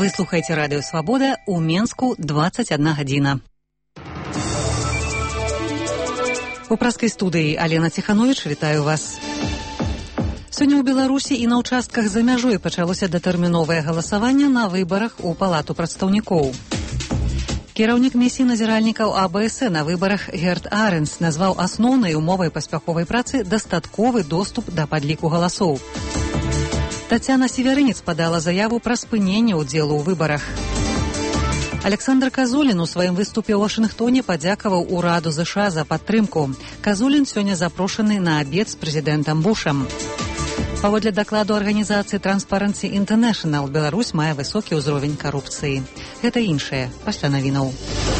Вы слухаете радио «Свобода», у Менску 21 гадзіна. У праскай студыі Алена Ціхановіч, вітаю вас. Сёння ў Беларусі і на ўчастках за мяжой пачалося датэрміновае галасаванне на выбарах у Палату прадстаўнікоў. Кіраўнік місіі назіральнікаў АБС на выбарах Герт Аренс назваў асноўнай умовай паспяховай працы дастатковы доступ да падліку галасоў. Тацяна Северынец падала заяву пра спыненне ўдзелу ў выбарах. Александр Казулін у сваім выступе ў Вашынгтоне падзякаваў ураду ЗША за падтрымку. Казулін сёння запрошаны на абед з прэзідэнтам Бушам. Паводле дакладу арганізацыі Transparency International, Беларусь мае высокі ўзровень карупцыі. Гэта іншае пасля навінаў.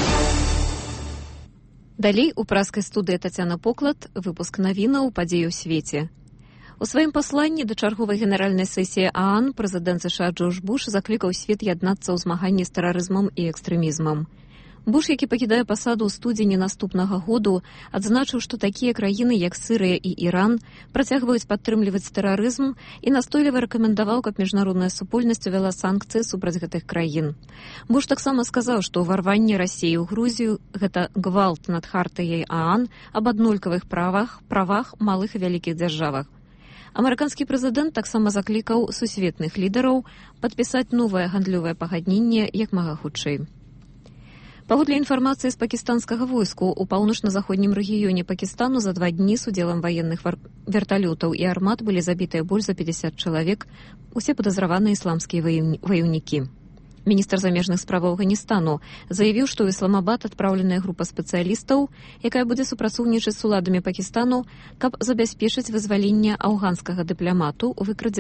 Далей у праскай студыі Тацяна Поклад, выпуск навінаў падзеі ў свеце. У сваім пасланні да чарговай генеральнай сесіі ААН прэзідэнт ЗША Джордж Буш заклікаў свет яднацца ў змаганні з тэрарызмам і экстрэмізмам. Буш, які пакідае пасаду ў студзені наступнага году, адзначыў, што такія краіны, як Сірыя і Іран, працягваюць падтрымліваць тэрарызм і настойліва рэкамендаваў, каб міжнародная супольнасць увяла санкцыі супраць гэтых краін. Буш таксама сказаў, што ўварванне Расіі ў Грузію – гэта гвалт над хартыяй ААН аб аднолькавых правах малых і вялікіх дзяржавах. Амерыканскі прэзідэнт таксама заклікаў сусветных лідараў падпісаць новае гандлёвае пагадненне як мага хутчэй. Паводле інфармацыі з пакістанскага войску, у паўночна-заходнім рэгіёне Пакістану за 2 дні з удзелам ваенных верталётаў і армат былі забітыя больш за 50 чалавек, усе падазраваныя ісламскія ваяўнікі. Міністр замежных справаў Афганістану заявіў, што ў Ісламабад адпраўленая група спецыялістаў, якая будзе супрацоўнічаць з уладамі Пакістану, каб забяспечыць вызваленне афганскага дыпламата,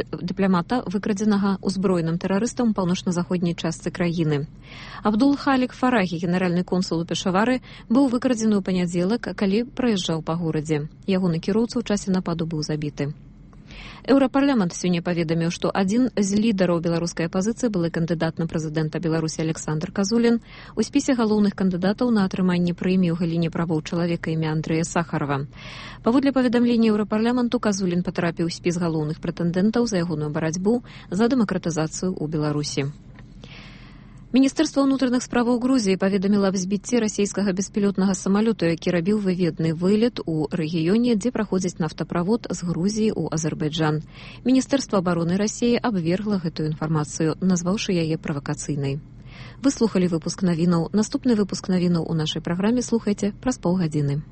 выкрадзенага ўзброеным тэрарыстам у паўночна-заходняй частцы краіны. Абдул-Халік Фарагі, генеральны консул у Пешавары, быў выкрадзены ў панядзелак, калі праязджаў па горадзе. Ягоны кіроўца ў часе нападу быў забіты. Еўрапарламент сёння паведаміў, што адзін з лідараў беларускай апазіцыі, былы кандыдат на прэзідэнта Беларусі Александр Казулін, у спісе галоўных кандыдатаў на атрыманне прэміі ў галіне правоў чалавека імя Андрэя Сахарова. Паводле паведамлення Еўрапарламенту, Казулін патрапіў у спіс галоўных прэтэндэнтаў за ягоную барацьбу за дэмакратызацыю ў Беларусі. Міністэрства ўнутраных справаў Грузіі паведаміла аб збіцці расійскага беспілотнага самалёту, які рабіў выведны вылет у рэгіёне, дзе праходзіць нафтаправод з Грузіі ў Азербайджан. Міністэрства абароны Расіі абвергла гэтую інфармацыю, назваўшы яе правакацыйнай. Вы слухалі выпуск навінаў. Наступны выпуск навінаў у нашай праграме слухайце праз паўгадзіны.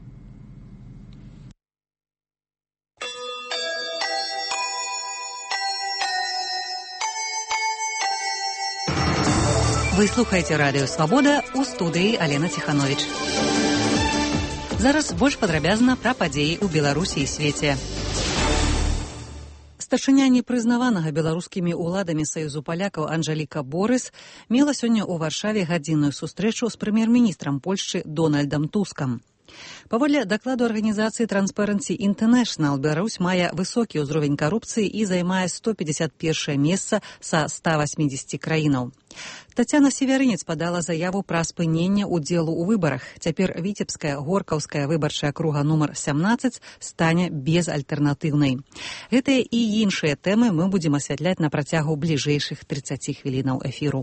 Вы слухаеце радыё «Свабода», у студыі Алена Ціхановіч. Зараз больш падрабязна пра падзеі ў Беларусі і свеце. Старшыня непрызнаванага беларускімі ўладамі Саюзу палякаў Анжэліка Борыс мела сёння ў Варшаве гадзінную сустрэчу з прэм'ер-міністрам Польшчы Дональдам Тускам. Паводле дакладу арганізацыі Transparency International, Беларусь мае высокі ўзровень карупцыі і займае 151 месца са 180 краінаў. Тацяна Северынец падала заяву пра спыненне ўдзелу ў выбарах. Цяпер Віцебская Горкаўская выбарчая акруга нумар 17 стане безальтэрнатыўнай. Гэтыя і іншыя тэмы мы будзем асвятляць на працягу бліжэйшых 30 хвілінаў эфіру.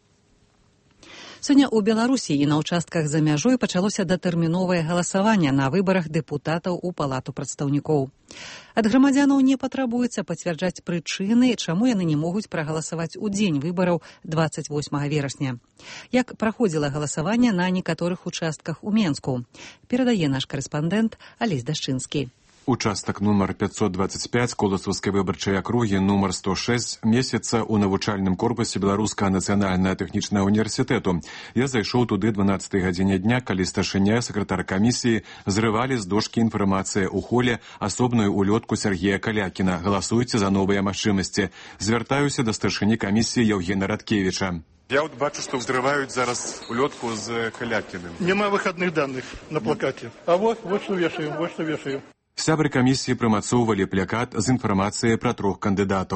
Сёння ў Беларусі і на ўчастках за мяжой пачалося датэрміновае галасаванне на выбарах дэпутатаў у Палату прадстаўнікоў. Ад грамадзянаў не патрабуецца пацвярджаць прычыны, чаму яны не могуць прагаласаваць у дзень выбараў 28 верасня. Як праходзіла галасаванне на некаторых участках у Менску, перадае наш карэспандэнт Алесь Дашчынскі. Участак нумар 525 Коласаўскай выбарчай акругі нумар 106 месяца ў навучальным корпусе Беларускага нацыянальнага тэхнічнага універсітэту. Я зайшоў туды 12 гадзіне дня, калі старшыня, сакратар камісіі зрывалі з дошкі інфармацыі ў холе асобную улётку Сергея Калякіна. Галасуйце за новыя магчымасці. Звяртаюся да старшыні камісіі Яўгена Радкевіча. Я бачу, што взрываюць зараз улётку з Калякіным. Няма выходных данных на плакаце. А вот што вешаем, Сябры камісіі прымацоўвалі плакат з інфармацыяй пра 3 кандыдатаў.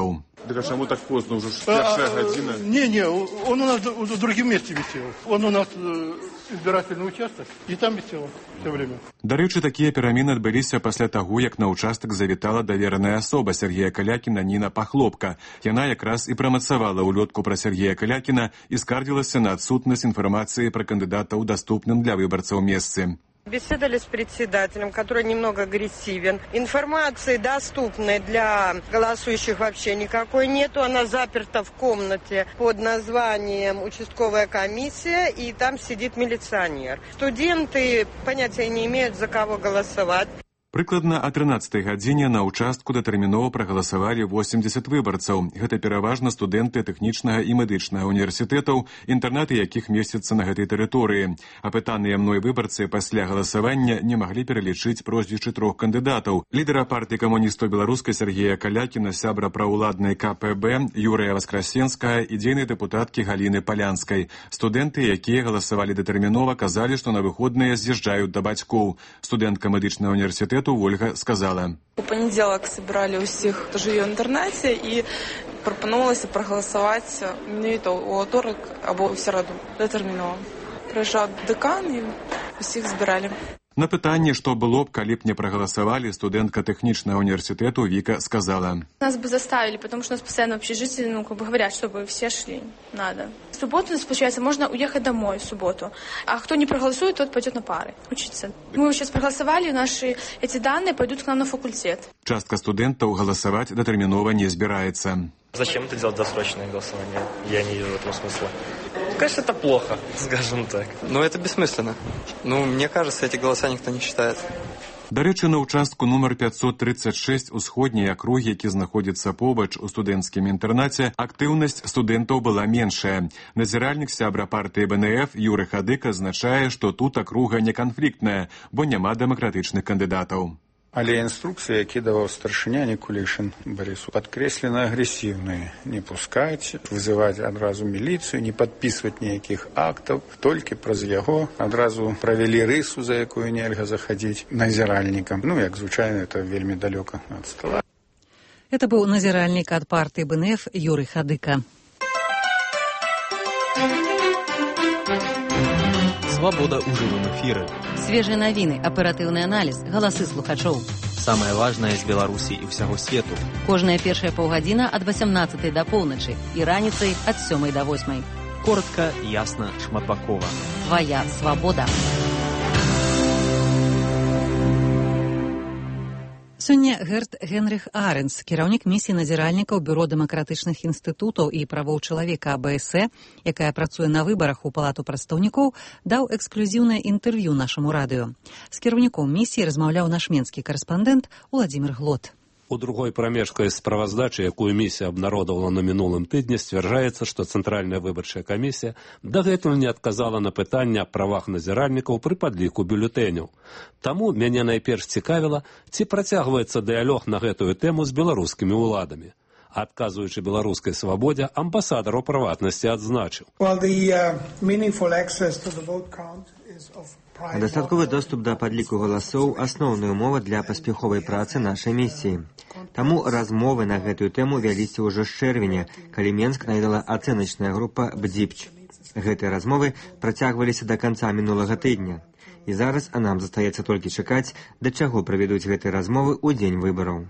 Так а чому так поздно, уже першая година? Не, он у нас в другом месте висел. Он у нас избирательный участок, и там висел все время. До речі, такія перамены адбыліся пасля таго, як на ўчастак завітала давераная асоба Сергея Калякіна Ніна Пахлопка. Яна якраз і прамацавала улётку пра Сергея Калякіна і скардзілася на адсутнасць інфармацыі пра кандыдата ў даступным для выбарцаў месцы. Беседовали с председателем, который немного агрессивен. Информации доступной для голосующих вообще никакой нету. Она заперта в комнате под названием «Участковая комиссия», и там сидит милиционер. Студенты понятия не имеют, за кого голосовать. Прыкладна о 13-й гадзіне на ўчастку датэрмінова прагаласавалі 80 выбарцаў. Гэта пераважна студэнты тэхнічнага і медычнага універсітэтаў, інтэрнаты якіх месяцца на гэтай тэрыторыі. Апытаныя мной выбарцы пасля галасавання не маглі пералічыць прозвішчы 3 кандыдатаў. Лідара партыі камуністаў беларускай Сергея Калякіна, сябра праўладнай КПБ Юрыя Васкрасенскага і дзейнай дэпутаткі Галіны Палянскай. Студэнты, якія галасавалі датэрмінова, казалі, што на выходныя з'язджаюць да бацькоў. Студэнтка медычнага універсітэту Ольга сказала. У понеділок собирали усіх, хто живе в інтернеті, і пропонувалося проголосувати менавіта у вівторок або у середу детерміново. Приїжджав декан і усіх збирали. На пытанне, што было б, калі б не прагаласавалі, студэнтка тэхнічнага універсітэту Віка сказала. Нас бы заставили, потому что у нас постоянно в общежитии, говорят, чтобы все шли. Надо. В субботу у нас, получается, можно уехать домой в субботу. А кто не проголосует, тот пойдет на пары учиться. Мы сейчас проголосовали, наши эти данные пойдут к нам на факультет. Частка студэнтаў галасаваць датэрмінова не збіраецца. Зачем это делать досрочное голосование? Я не вижу в этом смысла. Конечно, это плохо, скажем так. Но это бессмысленно. Мне кажется, эти голоса никто не считает. Дарэчы, на ўчастку нумар 536 усходняй акругі, які знаходзіцца побач у студэнцкім інтэрнаце, актыўнасць студэнтаў была меншая. Назіральнік сябра партыі БНФ Юры Хадык азначае, што тут акруга не канфліктная, бо няма дэмакратычных кандыдатаў. Але інструкцыі, які даваў старшыня Никулишин Борису, падкрэслены агрэсіўныя. Не пускаць, вызываць адразу міліцыю, не падпісваць ніякіх актаў, толькі праз яго адразу правялі рысу, за якую нельга захадзіць назіральнікам. Як звычайна, это вельмі далёка ад стола. Это быў назіральнік ад партыі БНФ Юры Хадыка. Свобода ў жывым эфіры. Свежыя навіны, аператыўны аналіз, галасы слухачоў. Самае важнае з Беларусі і ўсяго свету. Кожная першая паўгадзіна ад 18 да поўначы і раніцай ад 7 да 8. Коротка, ясна, шматбакова. Твая свабода. Сёння Герт Генріх Аренс, кіраўнік місіі назіральнікаў Бюро дэмакратычных інстытутаў і правоў чалавека АБС, якая працуе на выбарах у Палату прадстаўнікоў, даў эксклюзіўнае інтэрв'ю нашаму радыё. З кіраўніком місіі размаўляў наш менскі карэспандэнт Уладзімір Глот. У другой прамежкай справаздачы, якую місія абнародавала на мінулым тыдні, сцвярджаецца, што Цэнтральная выбарчая камісія дагэтуль не адказала на пытанне аб правах назіральнікаў пры падліку бюлетэняў. Таму мяне найперш цікавіла, ці працягваецца дыялог на гэтую тэму з беларускімі ўладамі. Адказуючы беларускай свабодзе, амбасадар у прыватнасці адзначыў. Дастатковы доступ да падліку галасоў – асноўная умова для паспяховай працы нашай місіі. Таму размовы на гэтую тэму вяліся ўжо з чэрвеня, калі Менск наведала ацэначная група «Бдзіпч». Гэтыя размовы працягваліся да канца мінулага тыдня. І зараз нам застаецца толькі чакаць, да чаго правядуць гэтыя размовы ў дзень выбараў.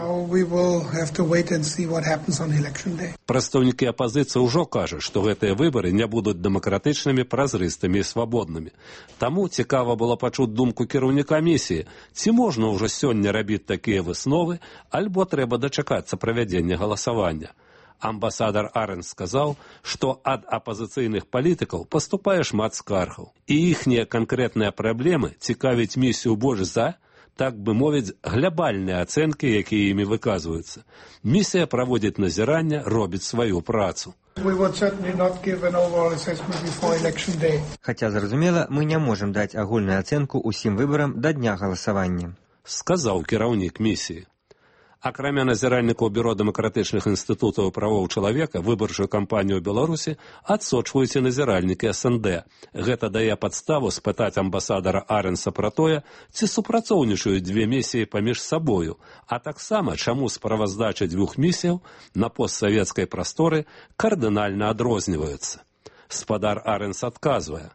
Прадстаўнікі апазіцыі ўжо кажуць, што гэтыя выбары не будуць дэмакратычнымі, празрыстымі і свабоднымі. Таму цікава было пачуць думку кіраўніка місіі, ці можна ўжо сёння рабіць такія высновы, альбо трэба дачакацца правядзення галасавання. Амбасадар Аренс сказаў, што ад апазіцыйных палітыкаў паступае шмат скаргаў. І іхнія канкрэтныя праблемы цікавіць місію больш за, так бы мовіць, глябальныя ацэнкі, якія імі выказваюцца. Місія праводзіць назіранне, робіць сваю працу. Хаця, зразумела, мы не можам даць агульную ацэнку ўсім выбарам да дня галасавання. Сказаў кіраўнік місіі. Акрамя назіральнікаў бюро дэмакратычных інстытутаў правоў чалавека, выбарчую кампанію ў Беларусі адсочваюць і назіральнікі СНД. Гэта дае падставу спытаць амбасадара Аренса пра тое, ці супрацоўнічаюць две місіі паміж сабою, а таксама чаму справаздачы двух місіяў на постсавецкай прасторы кардынальна адрозніваюцца. Спадар Аренс адказвае.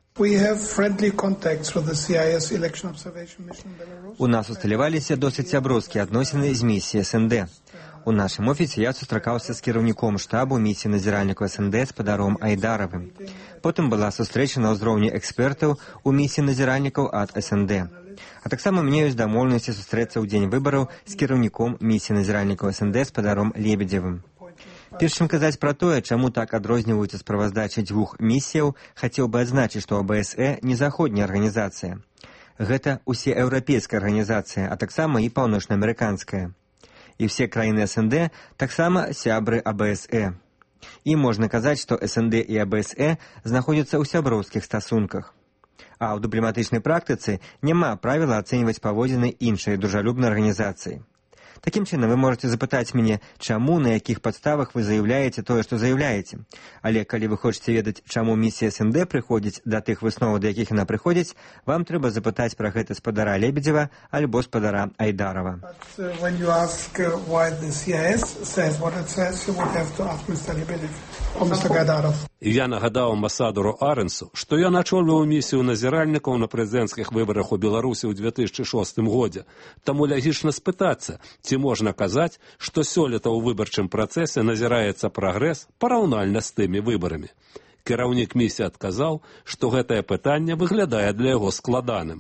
У нас усталяваліся досыць сяброўскія адносіны з місіяй СНД. У нашым офісе я сустракаўся з кіраўніком штабу місіі назіральніку СНД спадаром Айдаравым. Потым была сустрэча на ўзроўні экспертаў у місіі назіральнікаў ад СНД. А таксама мне ёсць дамоўленасці сустрэцца ў дзень выбараў з кіраўніком місіі назіральнікаў СНД спадаром Лебедзевым. Перш чым казаць пра тое, чаму так адрозніваюцца справаздачы двух місіяў, хацеў бы адзначыць, што АБСЭ не заходняя арганізацыя. Гэта усееўрапейская арганізацыя, а таксама і паўночнаамерыканская. І ўсе краіны СНД таксама сябры АБСЭ. І можна казаць, што СНД і АБСЭ знаходзяцца ў сяброўскіх стасунках. А ў дыпламатычнай практыцы няма правіла ацэньваць паводзіны іншай дружалюбнай арганізацыі. Такім чынам, вы можете запытаць мяне, чаму, на якіх падставах вы заяўляеце тое, што заяўляеце. Але калі вы хочаце ведаць, чаму місія СНД прыходзіць да тых высноваў, да якіх яна прыходзіць, вам трэба запытаць пра гэта спадара Лебедзева альбо спадара Айдарова. Я нагадаў амбасадару Аренсу, што я начольваў місію назіральнікаў на прэзідэнцкіх выбарах у Беларусі ў 2006 годзе. Таму лагічна спытацца, ці можна казаць, што сёлета ў выбарчым працэсе назіраецца прагрэс параўнальна з тымі выбарамі. Кіраўнік місіі адказаў, што гэтае пытанне выглядае для яго складаным.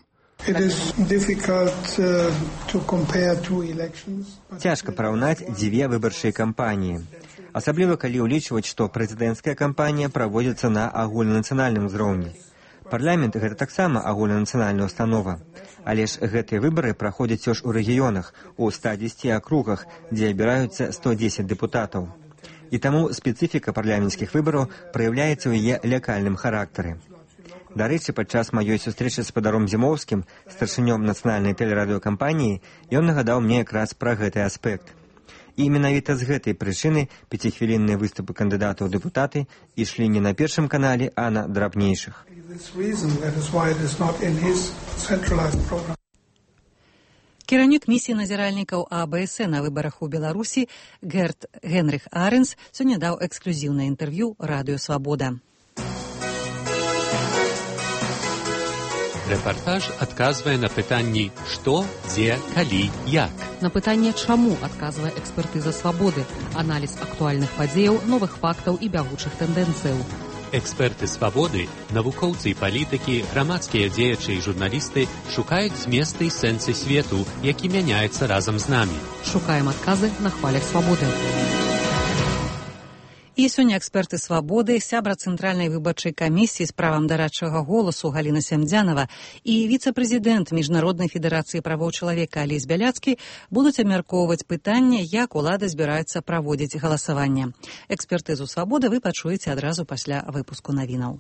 Цяжка параўнаць дзве выбарчыя кампаніі. Асабліва, калі ўлічваць, што прэзідэнцкая кампанія праводзіцца на агульнанацыянальным узроўні. Парламент – гэта таксама агульнанацыянальная установа. Але ж гэтыя выбары праходзяць ўсё ж у рэгіёнах, у 110 акругах, дзе абіраюцца 110 дэпутатаў. І таму спецыфіка парламенцкіх выбараў праяўляецца ў яе лакальным характары. Дарэчы, падчас маёй сустрэчы з спадаром Зімоўскім, старшынём нацыянальнай тэлерадыёкампаніі, ён нагадаў мне якраз пра гэты аспект. І менавіта з гэтай прычыны 5-хвілінныя выступы кандыдатаў у дэпутаты ішлі не на першым канале, а на драбнейшых. Кіраўнік місіі назіральнікаў АБСЭ на выбарах у Беларусі Герт Генрих Аренс сёння даў эксклюзіўнае інтэрв'ю радыё «Свабода». Рэпартаж адказвае на пытанні «Што?», «Дзе?», «Калі?», «Як?». На пытанне «Чаму?», адказвае экспертыза «Свабоды», аналіз актуальных падзеяў, новых фактаў і бягучых тэндэнцыяў. Эксперты «Свабоды», навукоўцы і палітыкі, грамадскія дзеячы і журналісты шукаюць зместы і сэнсы свету, які мяняецца разам з намі. Шукаем адказы на хвалях «Свабоды». І сёння эксперты «Свабоды», сябра Цэнтральнай выбарчай камісіі з правам дарадчага голасу Галіна Сямдзянава і віцэ-прэзідэнт Міжнароднай федэрацыі правоў чалавека Алесь Бяляцкі будуць абмяркоўваць пытанне, як улада збіраецца праводзіць галасаванне. Экспертызу «Свабоды» вы пачуеце адразу пасля выпуску навінаў.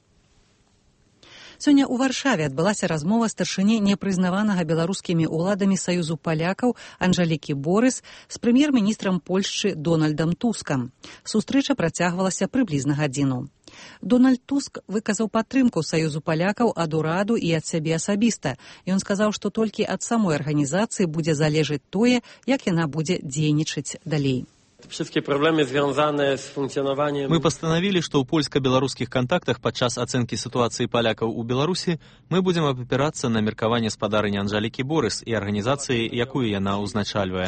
Сёння ў Варшаве адбылася размова старшыні непрызнаванага беларускімі ўладамі Саюзу палякаў Анжалікі Борыс з прэм'ер-міністрам Польшчы Дональдам Тускам. Сустрэча працягвалася прыблізна гадзіну. Дональд Туск выказаў падтрымку Саюзу палякаў ад ураду і ад сябе асабіста. Ён сказаў, што толькі ад самой арганізацыі будзе залежыць тое, як яна будзе дзейнічаць далей. Мы постановили, что у польско-белорусских контактах подчас оценки ситуации поляков у Беларуси мы будем опираться на меркование спадарыни Анжалікі Борыс и организации, якую яна узначальвае.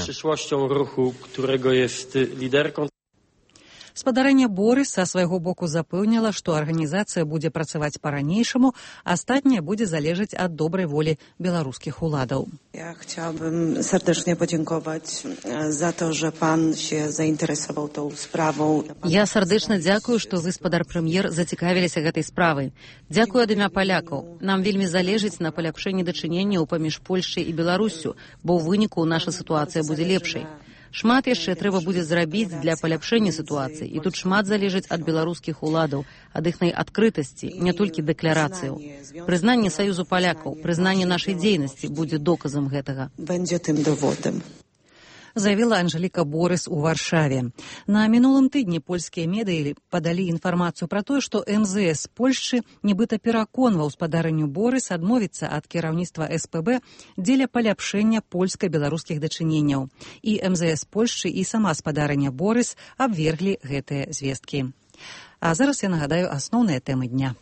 Спадарыня Борыс са свайго боку запэўніла, што арганізацыя будзе працаваць па-ранейшаму, астатняе будзе залежаць ад добрай волі беларускіх уладаў. Ja chciałabym serdecznie podziękować za to, że pan się zainteresował tą sprawą. Я сардэчна дзякую, што вы, спадар прэм'ер, зацікавіліся гэтай справай. Дзякую ад імя палякаў. Нам вельмі залежыць на паляпшэнні дачыненняў паміж Польшчай і Беларуссю, бо ў выніку наша сітуацыя будзе лепшай. Шмат яшчэ трэба будзе зрабіць для паляпшэння сітуацыі, і тут шмат залежыць ад беларускіх уладаў, ад іхнай адкрытасці, не толькі дэкларацыяў. Прызнанне Саюзу палякаў, прызнанне нашай дзейнасці будзе доказам гэтага. заявила Анжеліка Борыс у Варшаве. На мінулым тыдні польскія медыі падалі інфармацыю пра тое, што МЗС Польшчы нібыта пераконваў спадарыню Борыс адмовіцца ад кіраўніцтва СПБ дзеля паляпшэння польска-беларускіх дачыненняў. І МЗС Польшчы і сама спадарыня Борыс абверглі гэтыя звесткі. А зараз я нагадаю асноўныя тэмы дня.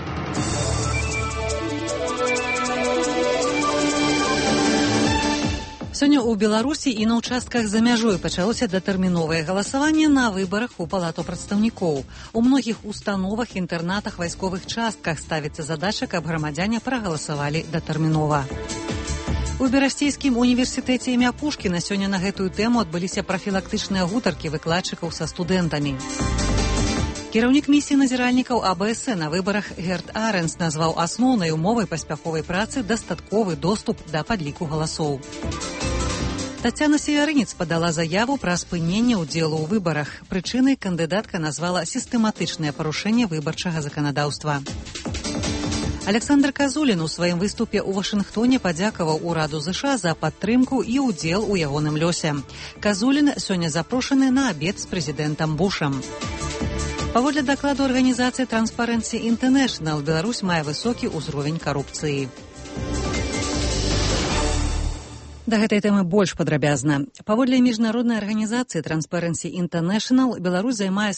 Сёння ў Беларусі і на ўчастках за мяжой пачалося датэрміновае галасаванне на выбарах у Палату прадстаўнікоў. У многіх установах, інтэрнатах, вайсковых частках ставіцца задача, каб грамадзяне прагаласавалі датэрмінова. У Берасцейскім універсітэце імя Пушкіна сёння на гэтую тэму адбыліся прафілактычныя гутаркі выкладчыкаў са студэнтамі. Кіраўнік місіі назіральнікаў АБС на выбарах Герт Аренс назваў асноўнай умовай паспяховай працы дастатковы доступ да падліку галасоў. Тацяна Северынец падала заяву пра спыненне ўдзелу ў выбарах. Прычынай кандыдатка назвала сістэматычнае парушэнне выбарчага заканадаўства. Александр Казулін у сваім выступе ў Вашынгтоне падзякаваў ураду ЗША за падтрымку і ўдзел у ягоным лёсе. Казулін сёння запрошаны на абед з прэзідэнтам Бушам. Паводле дакладу арганізацыі Transparency International, Беларусь мае высокі ўзровень карупцыі. Да гэтай тэмы больш падрабязна. Паводле міжнароднай арганізацыі Transparency International, Беларусь займае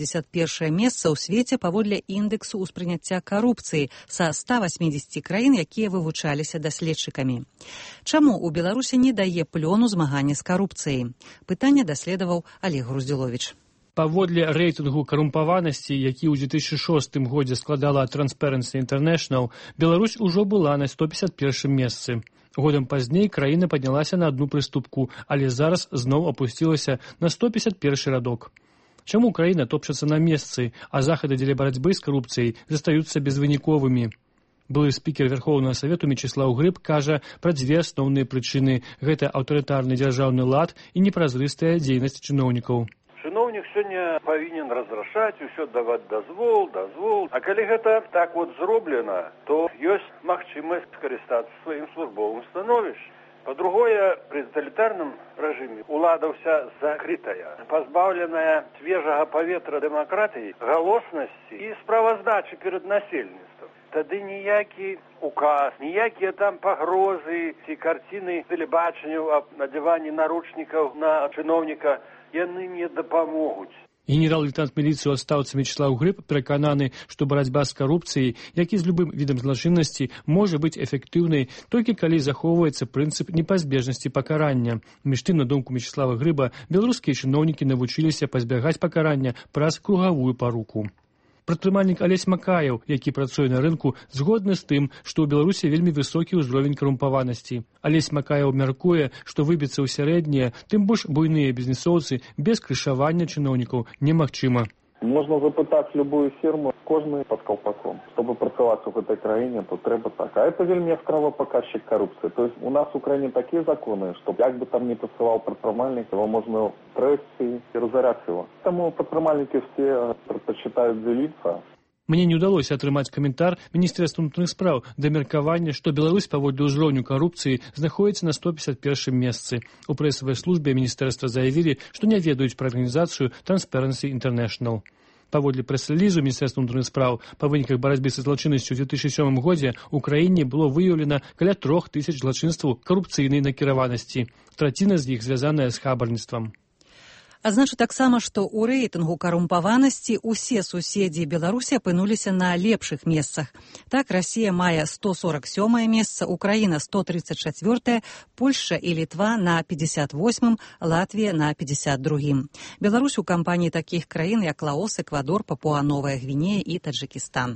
151 месца ў свеце паводле індэксу ўспрыняцця карупцыі са 180 краін, якія вывучаліся даследчыкамі. Чаму ў Беларусі не дае плёну змагання з карупцыяй? Пытанне даследаваў Олег Груздзіловіч. Паводле рэйтынгу карумпаванасці, які ў 2006 годзе складала Transparency International, Беларусь ужо была на 151 месцы. Годам пазней краіна паднялася на одну прыступку, але зараз зноў апусцілася на 151 радок. Чаму краіна топчацца на месцы, а захады дзеля барацьбы з карупцыяй застаюцца безвыніковымі? Былы спікер Верховнага Савету Мечыслаў Грыб кажа пра дзве асноўныя прычыны. Гэта аўтарытарны дзяржаўны лад і непразрыстая дзейнасць чыноўнікаў. Чыноўнік сёння павінен разрашаць, усё даваць дазвол. А калі гэта так вот зроблена, то ёсць магчымасць скарыстацца сваім службовым становішчам. Па-другое, пры таталітарным рэжыме ўлада ўся закрытая, пазбаўленая свежага паветра дэмакратыі, галоснасці і справаздачы перад насельніцтвам. Тады ніякі указ, ніякія там пагрозы ці карціны тэлебачання аб надзяванні наручнікаў на чыноўніка яны не дапамогуць. Генерал-лейтенант міліцыі ў адстаўцы Мечыслаў Грыб перакананы, што барацьба з карупцыяй, як і з любым відам злачыннасці, можа быць эфектыўнай толькі калі захоўваецца прынцып непазбежнасці пакарання. Між тым, на думку Мечыслава Грыба, беларускія чыноўнікі навучыліся пазбягаць пакарання праз кругавую паруку. Прадпрымальнік Алесь Макаеў, які працуе на рынку, згодны з тым, што ў Беларусі вельмі высокі ўзровень карумпаванасці. Алесь Макаеў мяркуе, што выбіцца ў сярэднія, тым больш буйныя бізнесоўцы без крышавання чыноўнікаў немагчыма. Можна запытаць любую фірму, кожны пад каўпаком. Чтобы працаваць у гэтай краіне, то трэба так. А это вельмі яскравы паказчык карупцыі. То есть у нас у краіне такія законы, што як бы там не працаваў прадпрымальнік, его можна трэсці і разаряць его. Таму прадпрымальнікі все прадпачытаюць дзеліцца. Мне не ўдалося атрымаць каментар Міністэрства ўнутраных спраў да меркавання, што Беларусь паводле ўзроўню карупцыі знаходзіцца на 151 месцы. У прэсавай службе міністэрства заявілі, што не ведаюць пра арганізацыю Transparency International. Паводле прэс-рэлізу Міністэрства ўнутраных спраў па выніках барацьбы са злачыннасцю ў 2007 годзе ў краіне было выяўлена каля 3000 злачынстваў карупцыйнай накіраванасці. Траціна з іх звязаная з хабарніцтвам. Адзначу таксама, што ў рэйтынгу карумпаванасці ўсе суседзі Беларусі апынуліся на лепшых месцах. Так, Расія мае 147 месца, Украіна 134, Польшча і Літва на 58, Латвія на 52. Беларусь у кампаніі такіх краін, як Лаос, Эквадор, Папуа-Новая Гвінея і Таджыкістан.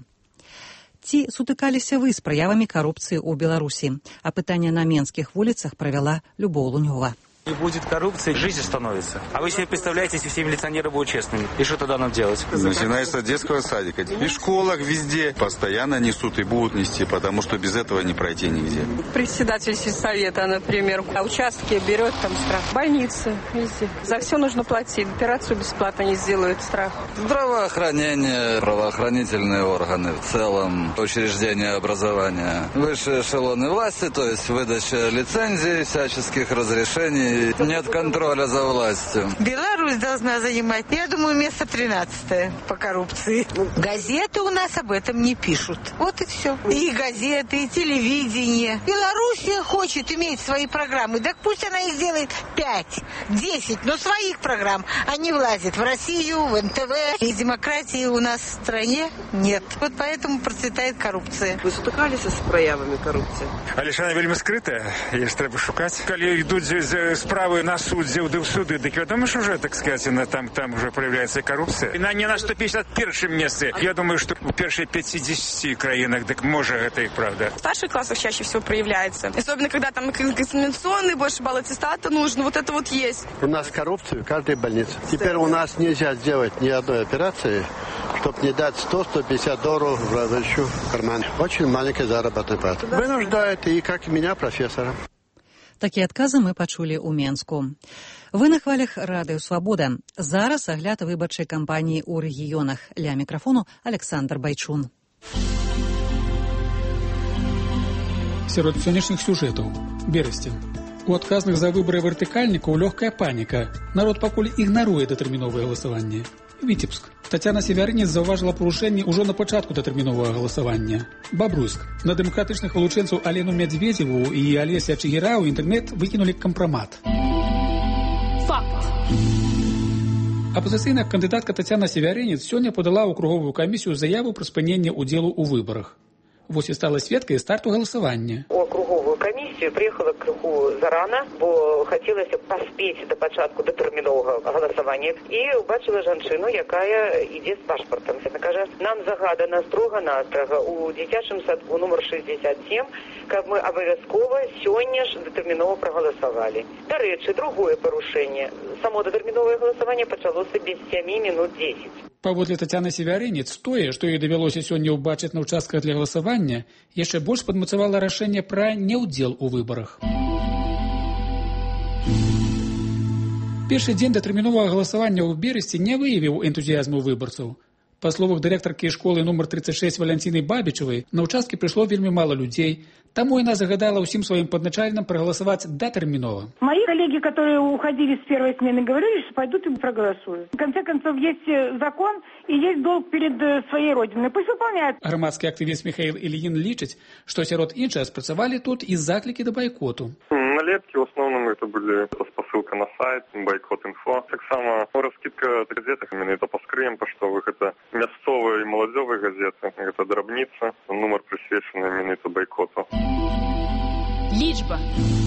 Ці сутыкаліся вы з праявамі карупцыі ў Беларусі? Апытанне на менскіх вуліцах правяла Любоў Лунёва. Не будет коррупции, жизнь остановится. А вы себе представляете, если все милиционеры будут честными? И что тогда нам делать? Начинается с детского садика. И в школах везде постоянно несут и будут нести, потому что без этого не пройти нигде. Председатель сельсовета, например, участки берет там штраф. Больницы везде. За все нужно платить. Операцию бесплатно не сделают, штраф. Здравоохранение, правоохранительные органы в целом, учреждения образования, высшие эшелоны власти, то есть выдача лицензий, всяческих разрешений и нет контроля за властью. Беларусь должна занимать, я думаю, место 13 по коррупции. Газеты у нас об этом не пишут. Вот и все. И газеты, и телевидение. Белоруссия хочет иметь свои программы. Так пусть она их делает 5, 10, но своих программ. Они влазят в Россию, в НТВ. И демократии у нас в стране нет. Вот поэтому процветает коррупция. Вы сутыкалися з проявами коррупции? Але ж вона вельми скрита, її ж треба шукати. Коли йдуть справи на суд, в суди, так відомо, що вже, так сказати, там вже проявляється корупція. І не на 151 місці. Я думаю, що в перших 50 країнах, так може, це і правда. В старших классах чаще всего проявляется. Особенно, когда там экзаменационный, больше балл аттестата нужно. Вот это вот есть. У нас коррупция в каждой больнице. Теперь у нас нельзя сделать ни одной операции, чтобы не дать $100-150 врачу в карман. Очень маленькая заработная плата. Вынуждают и, как и меня, профессора. Такія адказы мы пачулі ў Менску. Вы на хвалях радыё «Свабода». Зараз агляд выбарчай кампаніі ў рэгіёнах. Ля мікрафону Александр Байчун. Сярод сённяшніх сюжэтаў. Берасцень. У адказных за выбары вертыкальнікаў лёгкая паніка. Народ пакуль ігнаруе датэрміновае галасаванне. Віцебск. Тацяна Севярынец заўважыла парушэнні ўжо на пачатку датэрміновага галасавання. Бабруйск. На дэмакратычных вылучэнцаў Алену Мядзведзеву і Алеся Чигіра ў інтэрнэт выкінулі кампрамат. Факт. Апазіцыйная кандыдатка Тацяна Севярынец сёння падала ў круговую камісію заяву пра спыненне ўдзелу ў выбарах. Вось і стала сведкай старту галасавання. У круговую камісію приехала крыху зарана, бо хацелася паспець да пачатку датэрміновага галасавання. І убачыла жанчыну, якая ідзе з пашпартам. Яна кажа, нам загадана строга-настрага у дзіцячым садку нумар 67, каб мы абавязкова сёння ж датэрмінова прагаласавалі. Дарэчы, другое парушэнне. Само датэрміновае галасаванне пачалося без 7 минут 10. Паводле Тацяны Севярынец, тое, што ёй давялося сёння ўбачыць на ўчастках для галасавання, яшчэ больш падмацавала рашэнне пра неўдзел у выбарах. Першы дзень датэрміновага галасавання ў Берасці не выявіў энтузіязму выбарцаў. Па словах дырэктаркі школы нумар 36 Валянціны Бабічавай, на ўчасткі прыйшло вельмі мала людзей, таму яна загадала ўсім сваім падначальным прагаласаваць датэрмінова. Мои коллеги, которые уходили с первой смены, говорили, что пойдут и проголосуют. В конце концов, есть закон и есть долг перед своей родиной. Пусть выполняют. Грамадскі актывіст Михаил Ильин лічыць, што сярод іншага спрацавалі тут і заклікі да байкоту. Налепки в основном это были посылка на сайт, бойкот.инфо. Так само раскидка газетах, именно это по скрыям поштовых, это мясцовые и молодёвые газеты, это дробница, номер присвеченный именно это бойкоту. Лічба.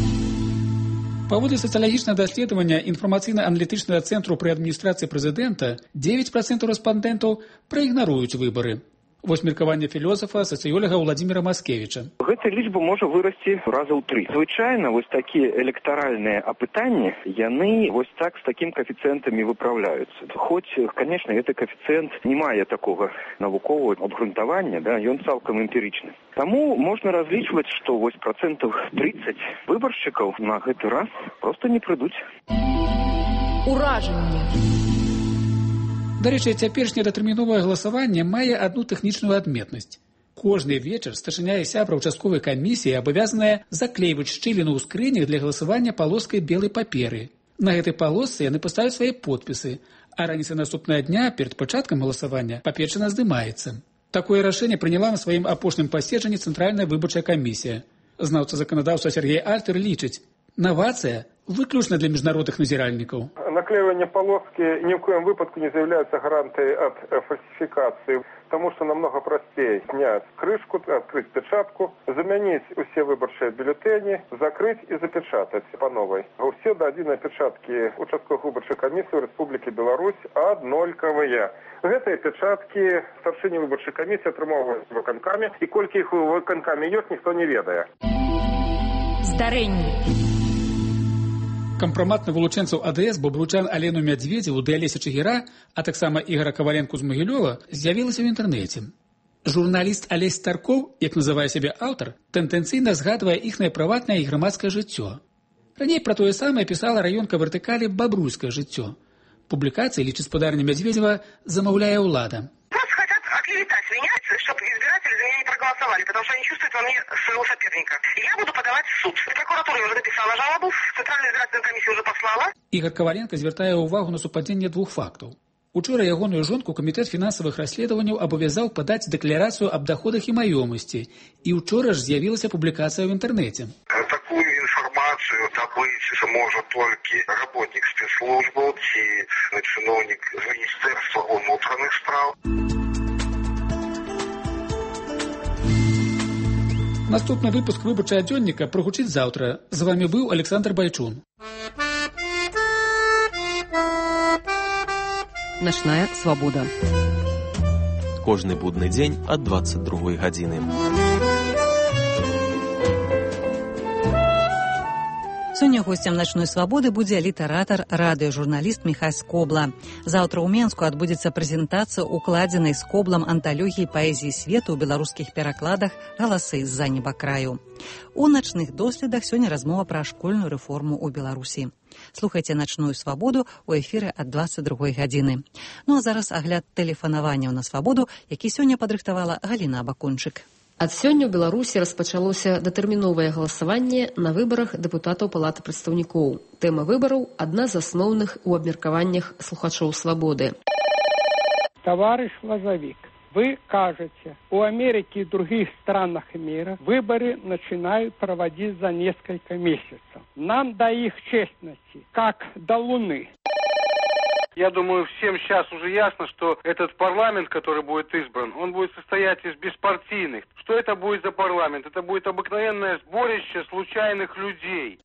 Паводле сацыялагічнага даследавання інфармацыйна-аналітычнага цэнтру пры адміністрацыі прэзідэнта 9% рэспандэнтаў праігнаруюць выбары. Вось меркаванне філосафа, сацыёлага Владзіміра Маскевіча. Гэта лічба можа вырасці раза ў 3. Звычайна вось такія электаральныя апытанні, яны вось так з такім каэфіцыентамі выпраўляюцца. Хоць, конечно, гэты каэфіцыент не мае такога навуковага абгрунтавання, да, ён цалкам эмпірычны. Таму можна разлічваць, што вось 30% выбаршчыкаў на гэты раз проста не прыйдуць. Уражанне. Дарэчы, цяперашняе датэрміновае галасаванне мае адну тэхнічную адметнасць. Кожны вечар старшыня і сябра ўчастковай камісіі абавязаныя заклейваць шчыліну ў скрынях для галасавання палоскай белай паперы. На гэтай палосцы яны паставяць свае подпісы, а раніцай наступнага дня перад пачаткам галасавання паперчына здымаецца. Такое рашэнне прыняла на сваім апошнім паседжанні Цэнтральная выбарчая камісія. Знаўца заканадаўства Сергей Альтер лічыць, новация выключно для международных назиральников. Наклеивание полоски ни в коем выпадке не является гарантией от фальсификации, потому что намного простее снять крышку, открыть печатку, заменить все выборчие бюллетени, закрыть и запечатать по новой. Все до единой печатки участковых выборчих комиссий в Республике Беларусь одноликовые. Гэтыя печатки старшыні выборчай комиссии атрымоўваюць выканкамі, і колькі іх выканкамі ёсць, ніхто не ведае. Здарэнне. Кампрамат на вылучэнцаў АДС бабруйчан Алену Мядзведзеву ды Алеся Чигіра, а таксама Ігора Каваленку з Магілёва, з'явілася ў інтэрнэце. Журналіст Алесь Старкоў, як называе сябе аўтар, тэндэнцыйна згадвае іхнае прыватнае і грамадскае жыццё. Раней пра тое самае пісала раёнка вертыкалі «Бабруйскае жыццё». Публікацыі, лічыць спадарня Мядзведзева, замаўляе ўлада. Просто хотят оклеветать меня, чтобы избиратели за меня не проголосовали. голосовали, потому что они чувствуют во мне своего соперника. И я буду подавать в суд. Прокуратура уже написала жалобу, Центральную избирательную комиссию уже послала. Ігор Коваленко звяртае ўвагу на супадзенне двух фактаў. Учора ягоную жонку камітэт фінансавых расследаванняў абавязаў падаць дэкларацыю аб доходах і маёмасці. І учора ж з'явілася публікацыя ў інтэрнэце. Такую информацию добыть может только работник спецслужбы и чиновник Министерства внутренних справ. Наступны выпуск выбарчага дзённіка прагучыць заўтра. З вами быў Александр Байчун. Начная свабода. Кожны будны дзень ад 22 гадзіны. Сёння госцем начной свабоды будзе літаратар, радыёжурналіст Міхась Скобла. Заўтра ў Менску адбудзецца прэзентацыя укладзенай Скоблам анталогіі паэзіі свету ў беларускіх перакладах «Галасы з-за неба краю». У начных доследах сёння размова пра школьную рэформу ў Беларусі. Слухайце начную свабоду ў эфіры ад 22 гадзіны. Ну а зараз агляд тэлефанаванняў на свабоду, які сёння падрыхтавала Галіна Абакунчык. Ад сёння ў Беларусі распачалося датэрміновае галасаванне на выбарах дэпутатаў Палаты прадстаўнікоў. Тэма выбараў – адна з асноўных у абмеркаваннях слухачоў свабоды. Товарищ Лозовик, вы кажете, у Америки и других странах мира выборы начинают проводить за несколько месяцев. Нам до их честности, как до Луны. Я думаю, всем сейчас уже ясно, что этот парламент, который будет избран, он будет состоять из беспартийных. Что это будет за парламент? Это будет обыкновенное сборище случайных людей.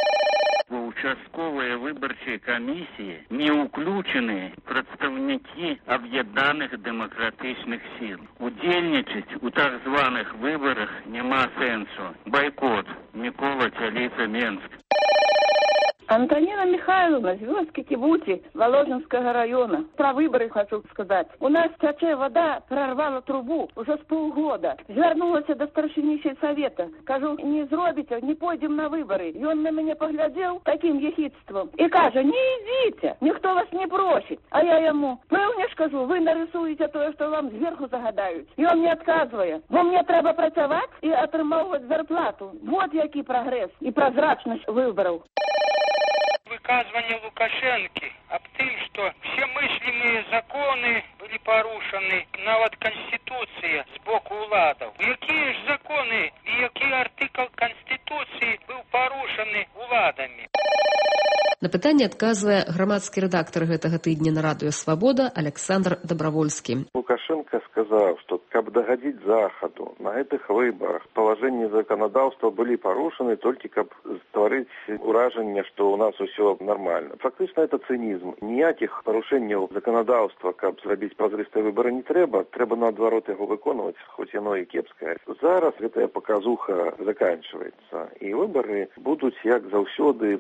Участковые выборчие комиссии не уключены представники объединенных демократичных сил. Удельничать у так званых выборах нема сенсу. Бойкот. Микола Телица, Менск. Антонина Михайловна, Звездки Кибути, Воложенского района. Про выборы хочу сказать. У нас тече вода, прорвала трубу уже с полгода. Звернулась до старшинищей совета. Кажу, не зробите, не пойдем на выборы. И он на меня поглядел таким ехидством. И каже, не идите, никто вас не просит. А я ему, певне ж кажу, вы нарисуете то, что вам сверху загадают. И он мне отказывает. Бо мне треба працювати и отримувати зарплату. Вот який прогресс и прозрачность выборов. Выказывание Лукашенко об том, что все мыслимые законы были порушены, нават Конституция с боку уладов. Какие же законы и какие артикул Конституции был порушены уладами? На пытанне адказвае грамадскі рэдактар гэтага тыдня на радыё «Свабода» Александр Добровольскі. Лукашенко сказал, что каб догодить Заходу на этих выборах положения законодательства были порушены только каб створить уражение, что у нас все нормально. Фактично это цинизм. Ніяких порушень законодательства, каб зробити прозристі вибори, не треба. Треба наоборот його виконувати, хоч воно і кепське. Зараз эта показуха заканчивается, и выборы будут як заўсёды.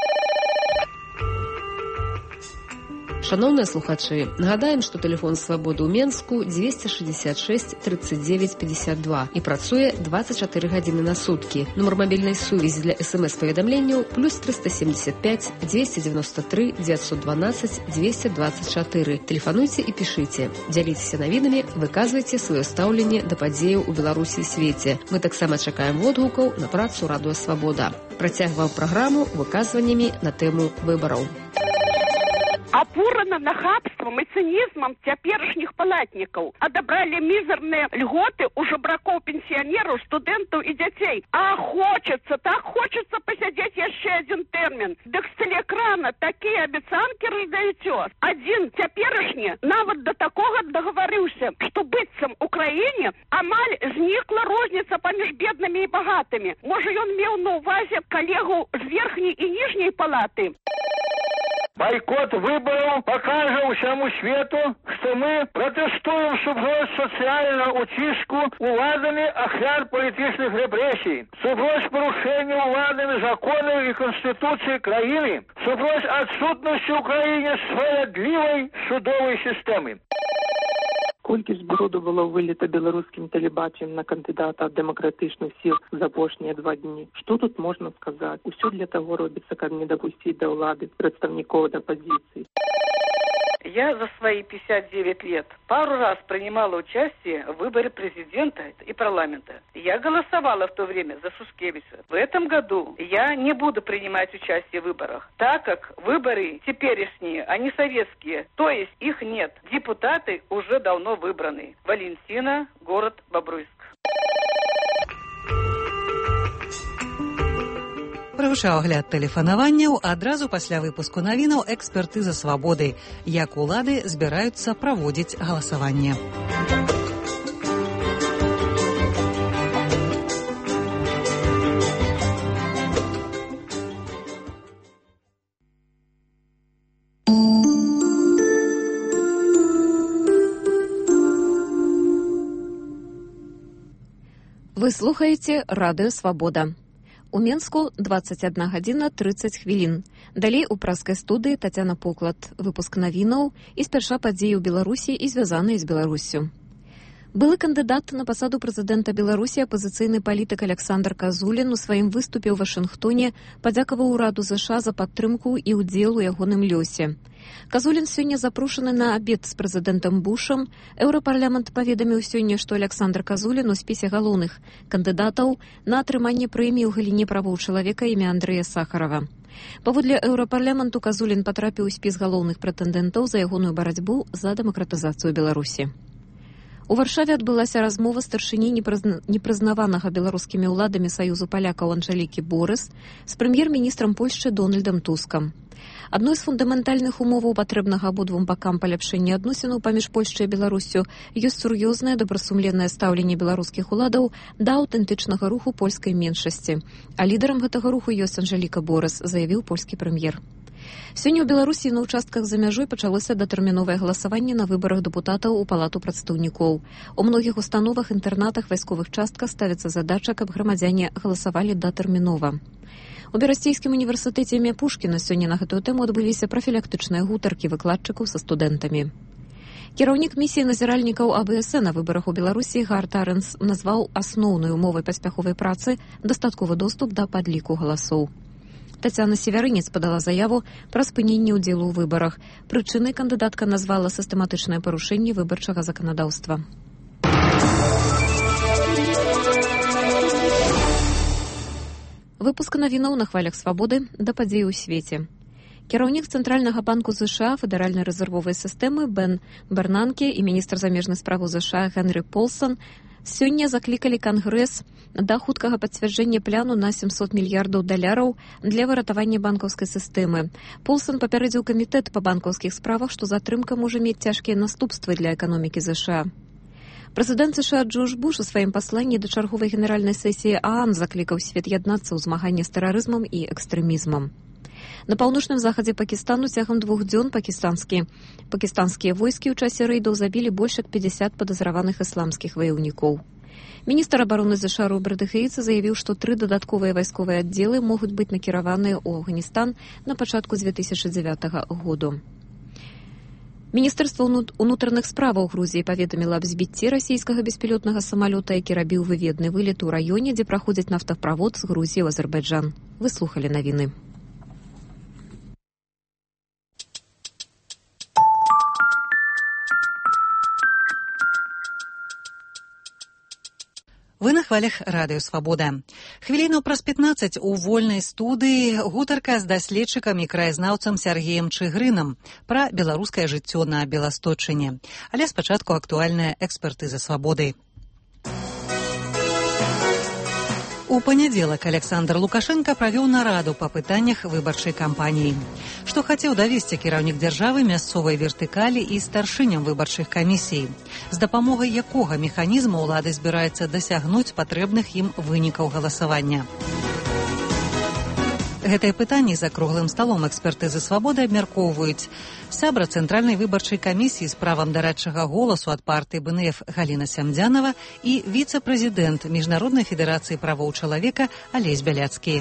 Шановныя слухачы, нагадаем, што тэлефон свабоды ў Менску 266 39 52 і працуе 24 гадзіны на суткі. Нумар мабільнай сувязі для СМС-паведамленняў плюс 375 293 912 224. Тэлефануйце і пішыце. Дзяліцеся навінамі, выказвайце сваё стаўленне да падзеяў у Беларусі і свеце. Мы таксама чакаем водгукаў на працу радыё «Свабода». Працягваў праграму выказваннямі на тэму выбараў. Опурано нахабством и цинизмом теперешних палатников. Отобрали мизерные льготы у жебраков, пенсионеров, студентов и детей. А хочется, так хочется посидеть еще один термин. Да с телеэкрана такие обещанки раздаете. Один теперешний навод до такого договорился, что быццам Украине амаль зникла розница поміж бедными и богатыми. Может, он имел на увазе коллегу с верхней и нижней палаты? Бойкот выборов покажет всему свету, что мы протестуем супротив социального утиску уладами охран политических репрессий, супротив порушения уладами законов и конституции краины, супротив отсутности в Украине справедливой судовой системы. Колькість бруду було виліто білоруським телебаченням на кандидата демократичних сил за апошнія 2 дні. Що тут можна сказати? Усе для того робиться, як не допустити до влади представників опозиції. Я за свои 59 лет пару раз принимала участие в выборе президента и парламента. Я голосовала в то время за Шушкевича. В этом году я не буду принимать участие в выборах, так как выборы теперешние, они советские, то есть их нет. Депутаты уже давно выбраны. Валентина, город Бобруйск. Правочаў агляд тэлефанаванняў адразу пасля выпуску навінаў экспертыза свабоды. Як улады збіраюцца праводзіць галасаванне. Вы слухаеце радыё «Свабода». У Менску 21 гадзіна 30 хвілін. Далей у праскай студыі Тацяна Поклад. Выпуск навінаў і спярша падзеі ў Беларусі і звязаныя з Беларуссю. Былы кандыдат на пасаду прэзідэнта Беларусі апазіцыйны палітык Александр Казулін у сваім выступе ў Вашынгтоне падзякаваў ураду ЗША за падтрымку і ўдзел у ягоным лёсе. Казулін сёння запрошаны на абед з прэзідэнтам Бушам. Еўрапарламент паведаміў сёння, што Александр Казулін у спісе галоўных кандыдатаў на атрыманне прэміі ў галіне правоў чалавека імя Андрэя Сахарова. Паводле Еўрапарламенту Казулін патрапіў у спіс галоўных прэтэндэнтаў за ягоную барацьбу за дэмакратызацыю Беларусі. У Варшаве адбылася размова старшыні непрызнаванага беларускімі ўладамі Саюзу палякаў Анжэлікі Борыс з прэм'ер-міністрам Польшчы Дональдам Тускам. Адной з фундаментальных умоваў патрэбнага абодвум бакам паляпшэння адносінаў паміж Польшчай і Беларуссю ёсць сур'ёзнае добрасумленнае стаўленне беларускіх уладаў да аўтэнтычнага руху польскай меншасці. А лідарам гэтага руху ёсць Анжэліка Борыс, заявіў польскі прэм'ер. Сёння ў Беларусі на ўчастках за мяжой пачалося датэрміновае галасаванне на выбарах дэпутатаў у палату прадстаўнікоў. У многіх установах, інтэрнатах, вайсковых частках ставіцца задача, каб грамадзяне галасавалі датэрмінова. У Берасцейскім універсітэце імя Пушкіна сёння на гэтую тэму адбыліся прафілактычныя гутаркі выкладчыкаў са студэнтамі. Кіраўнік місіі назіральнікаў АБС на выбарах у Беларусі Гар Тарэнс назваў асноўнай умовай паспяховай працы дастатковы доступ да падліку галасоў. Тацяна Севярынец падала заяву пра спыненне ўдзелу ў выбарах. Прычынай кандыдатка назвала сістэматычнае парушэнне выбарчага заканадаўства. Выпуск навінаў на хвалях свабоды да падзей у свеце. Кіраўнік Цэнтральнага банку ЗША федэральнай рэзервовай сістэмы Бен Бернанке і міністр замежных справаў ЗША Генрі Полсон сёння заклікалі Кангрэс да хуткага пацвярджэння пляну на $700 мільярдаў для выратавання банкаўскай сістэмы. Полсон папярэдзіў камітэт па банкаўскіх справах, што затрымка можа мець цяжкія наступствы для эканомікі ЗША. Прэзідэнт ЗША Джордж Буш у сваім пасланні да чарговай генеральнай сесіі ААН заклікаў свет яднацца ў змаганні з тэрарызмам і экстрэмізмам. На паўночным захадзе Пакістану цягам 2 дзён пакістанскія войскі ў часе рэйдаў забілі больш як 50 падазраваных ісламскіх ваяўнікоў. Міністр абароны ЗША Роберт Гейц заявіў, што 3 дадатковыя вайсковыя аддзелы могуць быць накіраваныя ў Афганістан на пачатку 2009 году. Міністэрства ўнутраных справаў Грузіі паведаміла аб збіцці расійскага беспілётнага самалёта, які рабіў выведны вылет у раёне, дзе праходзіць нафтаправод з Грузіі ў Азербайджан. Вы слухалі навіны. Вы на хвалях радыё «Свабода». Хвіліну праз 15 у вольнай студыі гутарка з даследчыкам і краязнаўцам Сяргеем Чыгрынам пра беларускае жыццё на Беласточыне. Але спачатку актуальная экспертыза «Свабоды». У панядзелак Александр Лукашенко правёў нараду па пытаннях выбарчай кампаніі. Што хацеў давесці кіраўнік дзяржавы мясцовай вертыкалі і старшыням выбарчых камісій? З дапамогай якога механізму ўлада збіраецца дасягнуць патрэбных ім вынікаў галасавання? Гэтыя пытанні за круглым сталом экспертызы «Свабоды» абмяркоўваюць сябра Цэнтральнай выбарчай камісіі з правам дарадчага голасу ад партыі БНФ Галіна Сямдзянава і віцэ-прэзідэнт Міжнароднай федэрацыі правоў чалавека Алесь Бяляцкі.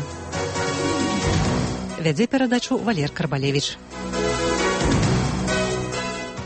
Вядзе перадачу Валер Карбалевіч.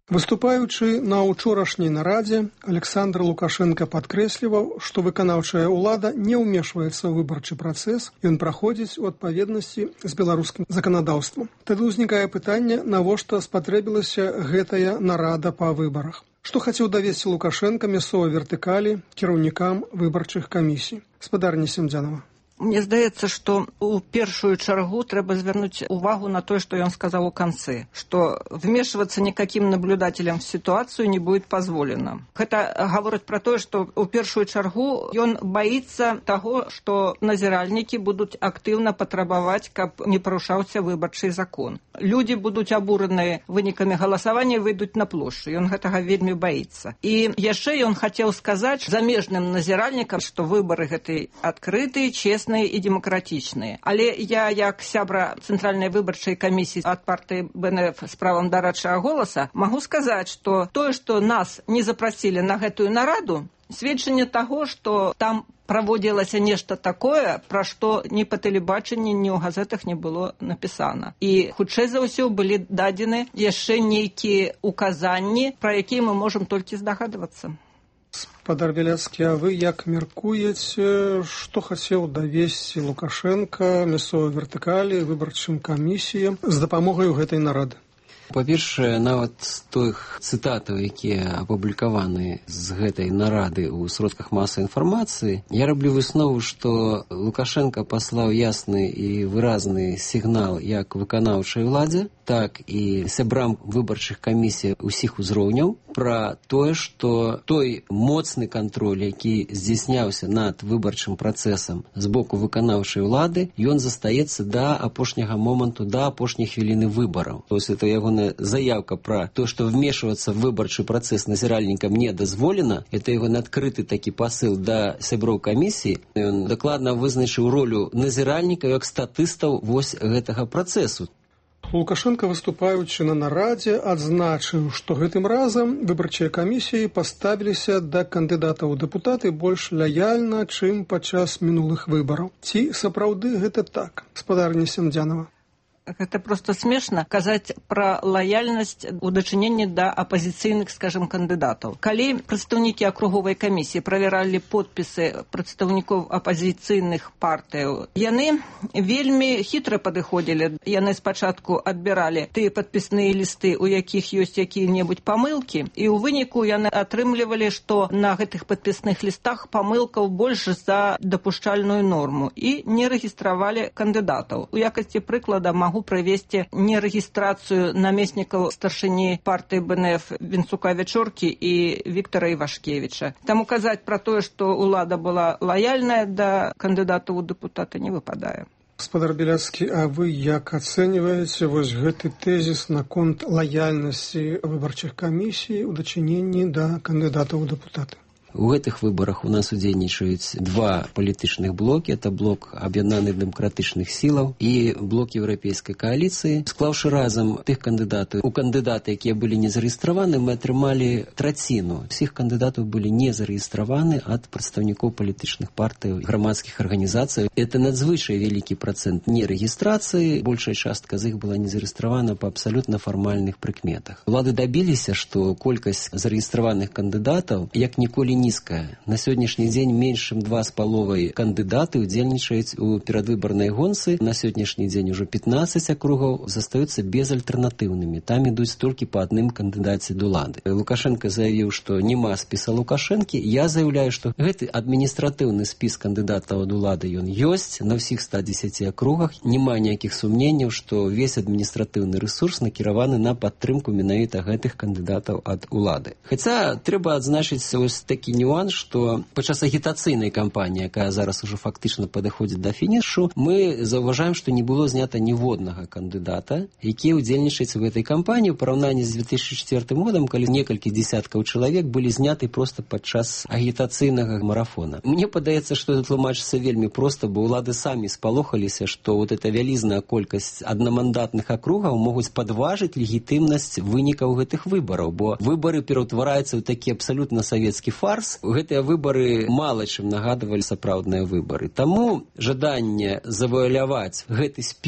Выступаючы на ўчорашняй нарадзе, Александр Лукашенко падкрэсліваў, што выканаўчая ўлада не ўмешваецца ў выбарчы працэс, ён праходзіць у адпаведнасці з беларускім заканадаўствам. Тады ўзнікае пытанне, навошта спатрэбілася гэтая нарада па выбарах. Што хацеў давесці Лукашенко мясцовай вертыкалі кіраўнікам выбарчых камісій? Спадарня Семдзянова. Мне здаецца, што ў першую чаргу трэба звярнуць увагу на тое, што ён сказаў у канцы, што вмешиваться никаким наблюдателям в ситуацию не будет позволено. Гэта гаворыць пра тое, што ў першую чаргу ён баіцца таго, што назіральнікі будуць актыўна патрабаваць, каб не парушаўся выбарчы закон. Людзі будуць абураныя вынікамі галасавання, выйдуць на плошчу. Ён гэтага вельмі баіцца. І яшчэ ён хацеў сказаць замежным назіральнікам, што выбары гэты адкрытыя, честныя і демократичныя. Але я, як сябра Цэнтральнай выбарчай камісіі ад партыі БНФ з правам дарадчага голаса, магу сказаць, што тое, што нас не запрасілі на гэтую нараду, сведчанне таго, што там праводзілася нешта такое, пра што ні па тэлебачанні, ні ў газетах не было напісана. І, хутчэй за ўсё, былі дадзены яшчэ нейкія указанні, пра якія мы можам толькі здагадвацца. Спадар Беляцкі, а вы як меркуеце, што хацеў давесці Лукашенко мясцовай вертыкалі, выбарчым камісіям з дапамогай гэтай нарады? Па-першае, нават з тых цытатаў, якія апублікаваны з гэтай нарады ў сродках масавай інфармацыі, я раблю выснову, што Лукашенко паслаў ясны і выразны сігнал як выканаўчай уладзе, так і сябрам выбарчых камісій усіх узроўняў пра тое, што той моцны кантроль, які здзяйсняўся над выбарчым працэсам з боку выканаўчай улады, ён застаецца да апошняга моманту, да апошняй хвіліны выбараў. То есть это ягоная заявка пра то, што вмешвацца в выбарчы працэс назіральнікам не дазволена, это ягоны адкрыты такі пасыл да сяброў камісіі. Ён дакладна вызначыў ролю назіральнікаў як статыстаў вось гэтага працэсу. Лукашенко, выступаючы на нарадзе, адзначыў, што гэтым разам выбарчыя камісіі паставіліся да кандыдатаў у дэпутаты больш лаяльна, чым падчас мінулых выбараў. Ці сапраўды гэта так? Спадарня Семдзянова. Гэта проста смешна казаць пра лаяльнасць у дачыненні да апазіцыйных, скажем, кандыдатаў. Калі прадстаўнікі акруговай камісіі правяралі подпісы прадстаўнікоў апазіцыйных партыяў, яны вельмі хітра падыходзілі. Яны спачатку адбіралі тыя падпісныя лісты, у якіх ёсць якія-небудзь памылкі, і ў выніку яны атрымлівалі, што на гэтых падпісных лістах памылкаў больш за дапушчальную норму і не рэгістравалі кандыдатаў. У якасці прыклада магу правесці нерэгістрацыю намеснікаў старшыні партыі БНФ Вінцука Вячоркі і Віктара Івашкевіча. Таму казаць пра тое, што ўлада была лаяльная да кандыдатаў у дэпутаты, не выпадае. Спадар Беляцкі, а вы як ацэньваеце вось гэты тэзіс наконт лаяльнасці выбарчых камісій у дачыненні да кандыдатаў у дэпутаты? У гэтых выбарах у нас удзельнічаюць два палітычных блокі. Это блок аб'яднаных дэмакратычных сілаў і блок еўрапейскай кааліцыі. Склаўшы разам тых кандыдатаў, у кандыдаты, якія былі не зарэгістраваны, мы атрымалі траціну. Усіх кандыдатаў былі не зарэгістраваны ад прадстаўнікоў палітычных партый, грамадскіх арганізацый. Это надзвычай вялікі працэнт нерэгістрацыі. Большая частка з іх была не зарэгістравана па абсалютна фармальных прыкметах. Улады дабіліся, што колькасць зарэгістраваных кандыдатаў як ніколі нізкая. На сённяшні дзень менш чым 2,5 кандыдаты удзельнічаюць у перадвыбарнай гонцы. На сённяшні дзень ужо 15 акругаў застаюцца безальтэрнатыўнымі. Там ідуць толькі па адным кандыдаце d'улады. Лукашенко заявіў, што няма спіса Лукашэнкі. Я заяўляю, што гэты адміністратыўны спіс кандыдатаў d'улады ён ёсць на ўсіх 110 акругах. Няма ніякіх сумненняў, што ўвесь адміністратыўны рэсурс накіраваны на падтрымку менавіта гэтых кандыдатаў ад улады. Хаця трэба адзначыць ось такі нюанс, што падчас агітацыйнай кампаніі, якая зараз ужо фактычна падыходзіць да фінішу, мы заўважаем, што не было знята ніводнага кандыдата, які ўдзельнічаюць у гэтай кампаніі ў параўнанні з 2004 годам, калі некалькі дзесяткаў чалавек былі зняты проста падчас агітацыйнага марафона. Мне падаецца, што это тлумачыцца вельмі проста, бо ўлады самі спалохаліся, што вот эта вялізная колькасць аднамандатных акругаў могуць падважыць легітымнасць вынікаў гэтых выбараў, бо выбары пераўтвараюцца ў такі абсалютна савецкі фарс. Гэтыя выбары мала чым нагадывалі сапраўдныя выбары. Таму жаданне завуаляваць гэты спіс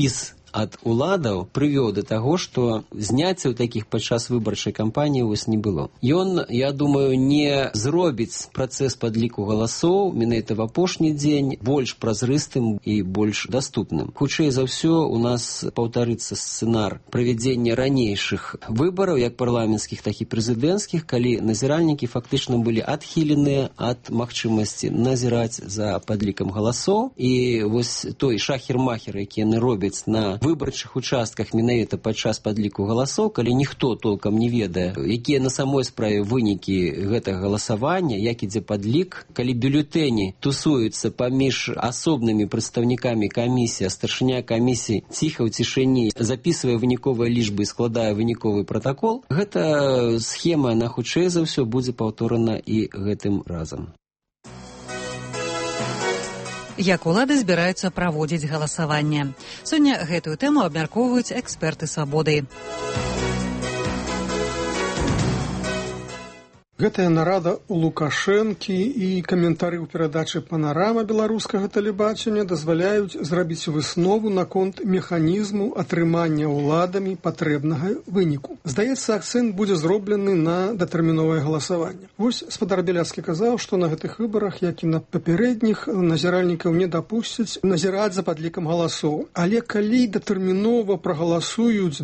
ад уладаў прывёў да таго, што зняццяў такіх падчас выбарчай кампаніі вось не было. Ён, я думаю, не зробіць працэс падліку галасоў менавіта в апошні дзень больш празрыстым і больш даступным. Хутчэй за ўсё у нас паўтарыцца сцэнар правядзення ранейшых выбараў, як парламенцкіх, так і прэзідэнцкіх, калі назіральнікі фактычна былі адхіленыя ад магчымасці назіраць за падлікам галасоў. І вось той шахер-махер, які яны робяць на выбарчых участках менавіта падчас падліку галасоў, калі ніхто толкам не ведае, якія на самой справе вынікі гэтага галасавання, як ідзе падлік, калі бюлетэні тусуюцца паміж асобнымі прадстаўнікамі камісіі, а старшыня камісіі ціха ў цішыні запісвае выніковыя лічбы і складае выніковы пратакол, гэта схема, на хутчэй за ўсё будзе паўторана і гэтым разам. Як улады збіраюцца праводзіць галасаванне. Сёння гэтую тэму абмяркоўваюць эксперты «Свабоды». Гэтая нарада у Лукашэнкі і каментары ў перадачы «Панарама» беларускага тэлебачання дазваляюць зрабіць выснову наконт механізму атрымання ўладамі патрэбнага выніку. Здаецца, акцэнт будзе зроблены на датэрміновае галасаванне. Вось спадар Бяляцкі казаў, што на гэтых выбарах, як і на папярэдніх, назіральнікаў не дапусцяць назіраць за падлікам галасоў. Але калі датэрмінова прагаласуюць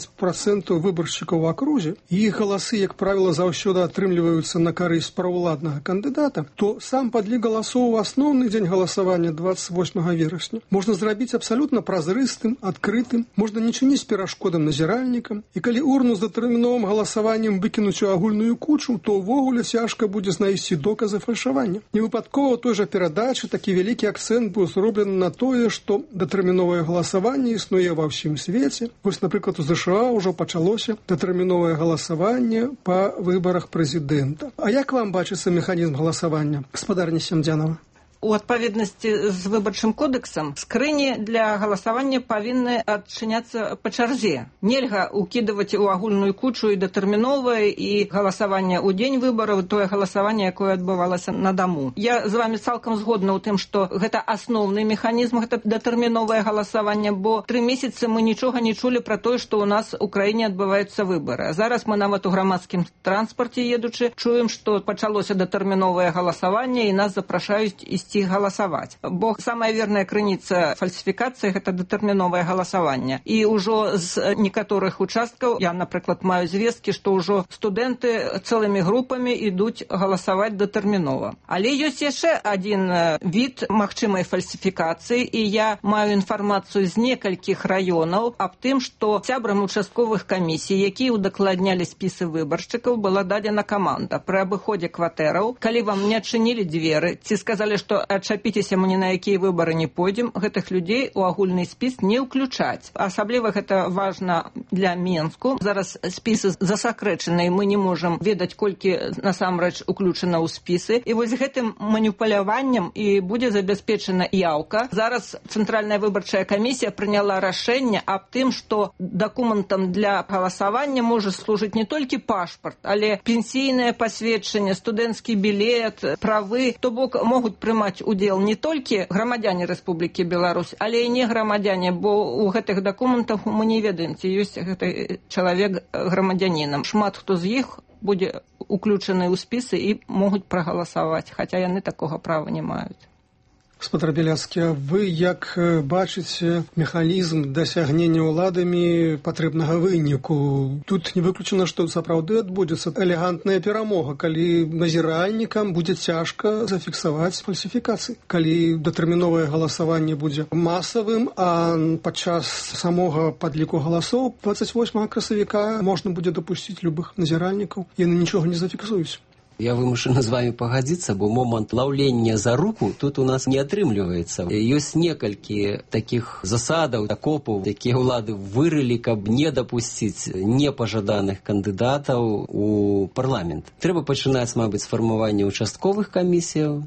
20% выбаршчыкаў у акрузе, і іх галасы, як правіла, заўсёды атрымліваюць на карысць праўладнага кандыдата, то сам падлік галасоў у асноўны дзень галасавання 28 верасня можна зрабіць абсалютна празрыстым, адкрытым, можна не чыніць перашкодам назіральнікам, і калі урну з датэрміновым галасаваннем выкінуць у агульную кучу, то ўвогуле цяжка будзе знайсці доказы фальшавання. Невыпадкова той жа перадачы такі вялікі акцэнт быў зроблены на тое, што датэрміновае галасаванне існуе ва ўсім свеце. Вось, напрыклад, у ЗША ўжо пачалося датэрміновае галасаванне па выбарах прэзідэнта. А як вам бачыцца механізм галасавання, гаспадарня Семдзянова? У адпаведнасці з выбарчым кодэксам скрыні для галасавання павінны адчыняцца па чарзе. Нельга ўкідваць у агульную кучу і датэрміновае, і галасаванне ў дзень выбараў, тое галасаванне, якое адбывалася на даму. Я з вами цалкам згодна ў тым, што гэта асноўны механізм, гэта датэрміновае галасаванне, бо 3 месяцы мы нічога не чулі пра тое, што ў нас у краіне адбываюцца выбары. Зараз мы нават у грамадскім транспарце едучы чуем, што пачалося датэрміновае галасаванне і нас запрашаюць ісці галасаваць. Бо самая верная крыніца фальсіфікацыі гэта датэрміновае галасаванне. І ўжо з некаторых участкаў, я, напрыклад, маю звесткі, што ўжо студэнты цэлымі групамі ідуць галасаваць датэрмінова. Але ёсць яшчэ адзін від магчымай фальсіфікацыі, і я маю інфармацыю з некалькіх раёнаў аб тым, што сябрам участковых камісій, якія удакладнялі спісы выбаршчыкаў, была дадзена каманда пры абыходзе кватэраў. Калі вам не адчынілі дзверы, ці сказалі, што адчапіцеся, мы ні на якія выбары не пойдзем, гэтых людзей у агульны спіс не ўключаць. Асабліва гэта важна для Менску. Зараз спісы засакрэчаныя, мы не можам ведаць, колькі насамрэч уключана ў спісы. І вось гэтым маніпуляваннем і будзе забяспечана яўка. Зараз Цэнтральная выбарчая камісія прыняла рашэнне аб тым, што дакументам для галасавання можа служыць не толькі пашпарт, але пенсійнае пасведчанне, студэнцкі білет, правы, то бок могуць прымаць удзел не толькі грамадзяне Рэспублікі Беларусь, але і не грамадзяне, бо ў гэтых дакументах мы не ведаем, ці ёсць гэты чалавек грамадзянінам. Шмат хто з іх будзе уключаны ў спісы і могуць прагаласаваць, хаця яны такога права не маюць. Спадар Бяляцкі, вы як бачыце механізм дасягнення ўладамі патрэбнага выніку? Тут не выключана, што сапраўды адбудзецца элегантная перамога, калі назіральнікам будзе цяжка зафіксаваць фальсіфікацыі. Калі датэрміновае галасаванне будзе масавым, а падчас самога падліку галасоў 28 красавіка можна будзе дапусціць любых назіральнікаў, яны нічога не зафіксуюць. Я вымушаны з вами пагадзіцца, бо момант лаўлення за руку тут у нас не атрымліваецца. Ёсць некалькі такіх засадаў, акопаў, якія ўлады вырылі, каб не дапусціць непажаданых кандыдатаў у парламент. Трэба пачынаць, мабыць, з фармавання участковых камісіяў,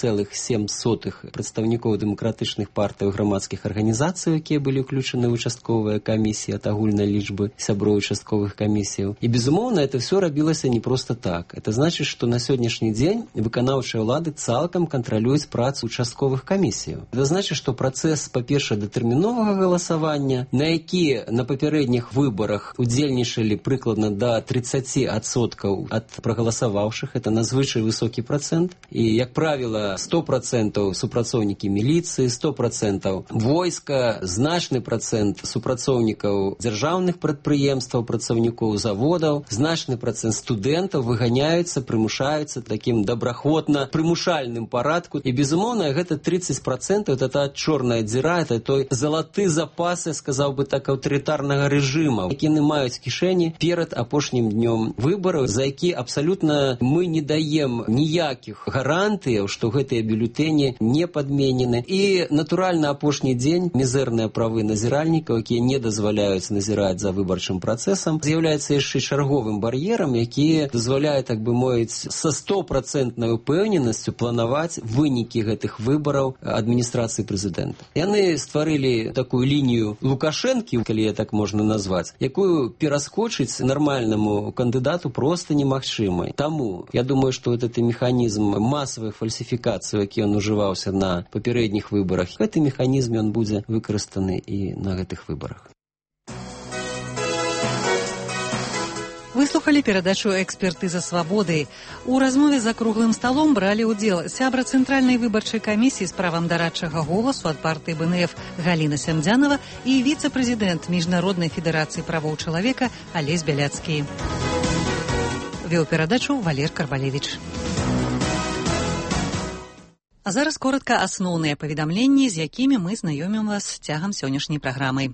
0,7 прадстаўнікоў дэмакратычных партый, грамадскіх арганізацый, якія былі ўключаны ў участковыя камісіі ад агульнай лічбы сяброў участковых камісіяў. І, безумоўна, это все рабілася не проста так. Это значит, што на сённяшні дзень выканаўчыя ўлады цалкам кантралююць працу участковых камісіяў. Гэта значыць, што працэс, па-першае, датэрміновага галасавання, на які на папярэдніх выбарах удзельнічалі прыкладна да 30% ад прагаласаваўшых, это надзвычай высокі працэнт, і, як правіла, 100% супрацоўнікі міліцыі, 100% войска, значны працэнт супрацоўнікаў дзяржаўных прадпрыемстваў, працаўнікоў заводаў, значны працэнт студэнтаў выганяюцца, прымушаюцца такім добраахвотна прымушальным парадку. І, безумоўна, гэта 30% это та чорная дзіра, это той залаты запас, я сказаў бы так, аўтарытарнага рэжыма, які яны маюць кішэні перад апошнім днём выбараў, за які абсалютна мы не даем ніякіх гарантыяў, што гэтыя бюлетэні не падменены. І, натуральна, апошні дзень мізэрныя правы назіральнікаў, якія не дазваляюць назіраць за выбарчым працэсам, з'яўляецца яшчэ чарговым бар'ерам, які дазваляе, так бы мовіць, са 100% упэўненасцю планаваць вынікі гэтых выбараў адміністрацыі прэзідэнта. Яны стварылі такую лінію Лукашэнкі, калі я так можна назваць, якую пераскочыць нармальнаму кандыдату проста немагчыма. Таму я думаю, што этот механізм масавай фальсіфікацыі, які ён ужываўся на папярэдніх выбарах, гэты механізм ён будзе выкарыстаны і на гэтых выбарах. Выслухалі перадачу «Экспертыза свабоды». У размове за круглым сталом бралі ўдзел сябра Цэнтральнай выбарчай камісіі з правам дарадчага голасу ад партыі БНФ Галіна Сямдзянова і віцэ-прэзідэнт Міжнароднай федэрацыі правоў чалавека Алесь Бяляцкі. Вёў перадачу Валер Карбалевіч. А зараз коротка асноўныя паведамленні, з якімі мы знаёмім вас цягам сённяшняй праграмы.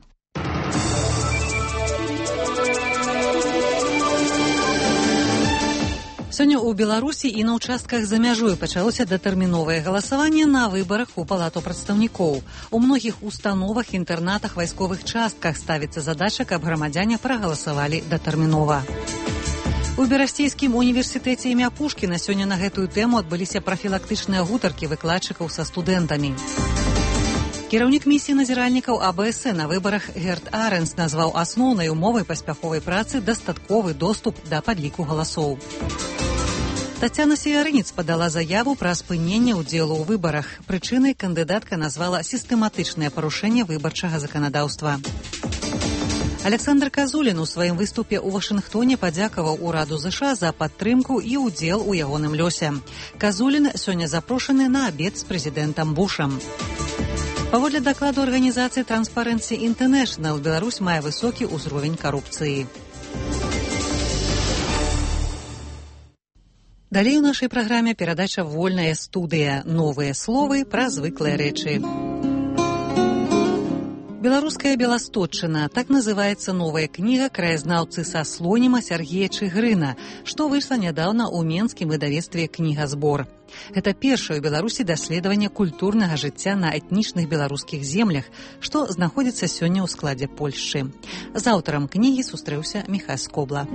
Сёння ў Беларусі і на ўчастках за мяжой пачалося датэрміновае галасаванне на выбарах у Палату прадстаўнікоў. У многіх установах, інтэрнатах, вайсковых частках ставіцца задача, каб грамадзяне прагаласавалі датэрмінова. У Берасцейскім універсітэце імя Пушкіна сёння на гэтую тэму адбыліся прафілактычныя гутаркі выкладчыкаў са студэнтамі. Кіраўнік місіі назіральнікаў АБС на выбарах Герт Аренс назваў асноўнай умовай паспяховай працы дастатковы доступ да падліку галасоў. Тацяна Сіярыніц падала заяву пра спыненне ўдзелу ў выбарах. Прычынай кандыдатка назвала сістэматычнае парушэнне выбарчага заканадаўства. Александр Казулін у сваім выступе ў Вашынгтоне падзякаваў ураду ЗША за падтрымку і ўдзел у ягоным лёсе. Казулін сёння запрошаны на абед з прэзідэнтам Бушам. Паводле дакладу арганізацыі Transparency International, Беларусь мае высокі ўзровень карупцыі. Далей у нашай праграме перадача «Вольная студыя». Новыя словы пра звыклыя рэчы. Беларуская Беластотчына. Так называецца новая кніга краязнаўцы са Слоніма Сергея Чыгрына, што выйшла нядаўна ў менскім выдавецтве «Кнігазбор». Гэта першае ў Беларусі даследаванне культурнага жыцця на этнічных беларускіх землях, што знаходзіцца сёння ў складзе Польшчы. З аўтарам кнігі сустрэўся Міхась Скобла.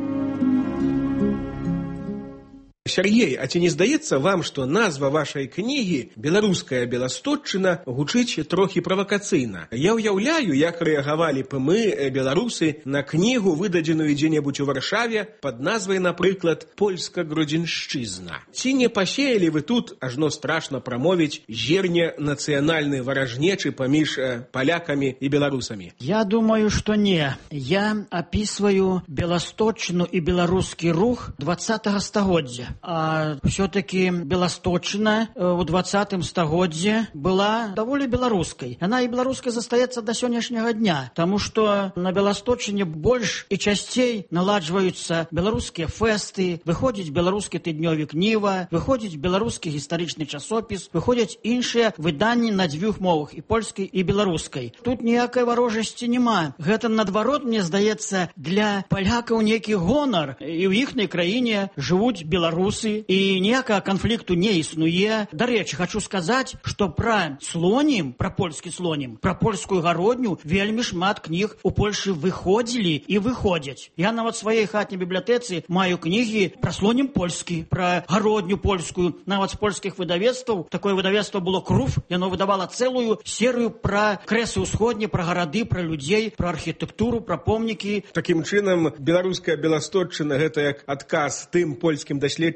Сергей, а ці не здаецца вам, што назва вашай кнігі «Беларуская Беластотчына» гучыць трохі правакацыйна? Я ўяўляю, як рэагавалі б мы, беларусы, на кнігу, выдадзеную дзе-небудзь у Варшаве пад назвай, напрыклад, «Польска-Гродзеншчызна». Ці не пасеялі вы тут, ажно страшна прамовіць, зерне нацыянальнай варажнечы паміж палякамі і беларусамі? Я думаю, што не. Я апісваю Беластотчыну і беларускі рух 20-го стагоддзя. А все-таки Беластотчына ў 20-м стагоддзе была даволі беларускай. Яна і беларускай застаецца да сённяшняга дня, таму што на Беластотчыне больш і часцей наладжваюцца беларускія фэсты, выходзіць беларускі тыднёвік «Ніва», выходзіць беларускі гістарычны часопіс, выходзяць іншыя выданні на дзвюх мовах, і польскай, і беларускай. Тут ніякай варожасці няма. Гэта, наадварот, мне здаецца, для палякаў нейкі гонар. І ў іхняй краіне жывуць беларусы, і ніякага канфлікту не існуе. Дарэчы, хочу сказаць, што пра Слонім, пра польскі Слонім, пра польскую гародню вельмі шмат кніг у Польшы выходзілі і выходзяць. Я нават сваёй хатняй бібліятэцы маю кнігі пра Слонім польскі, пра гародню польскую, нават з польскіх выдавецтваў. Такое выдавецтва было «Круф», яно выдавала цэлую серыю пра крэсы ўсходні, пра гарады, пра людзей, пра архітэктуру, пра помнікі. Такім чынам, беларуская Беластотчына — гэта як адказ тым польскім даследчыкам,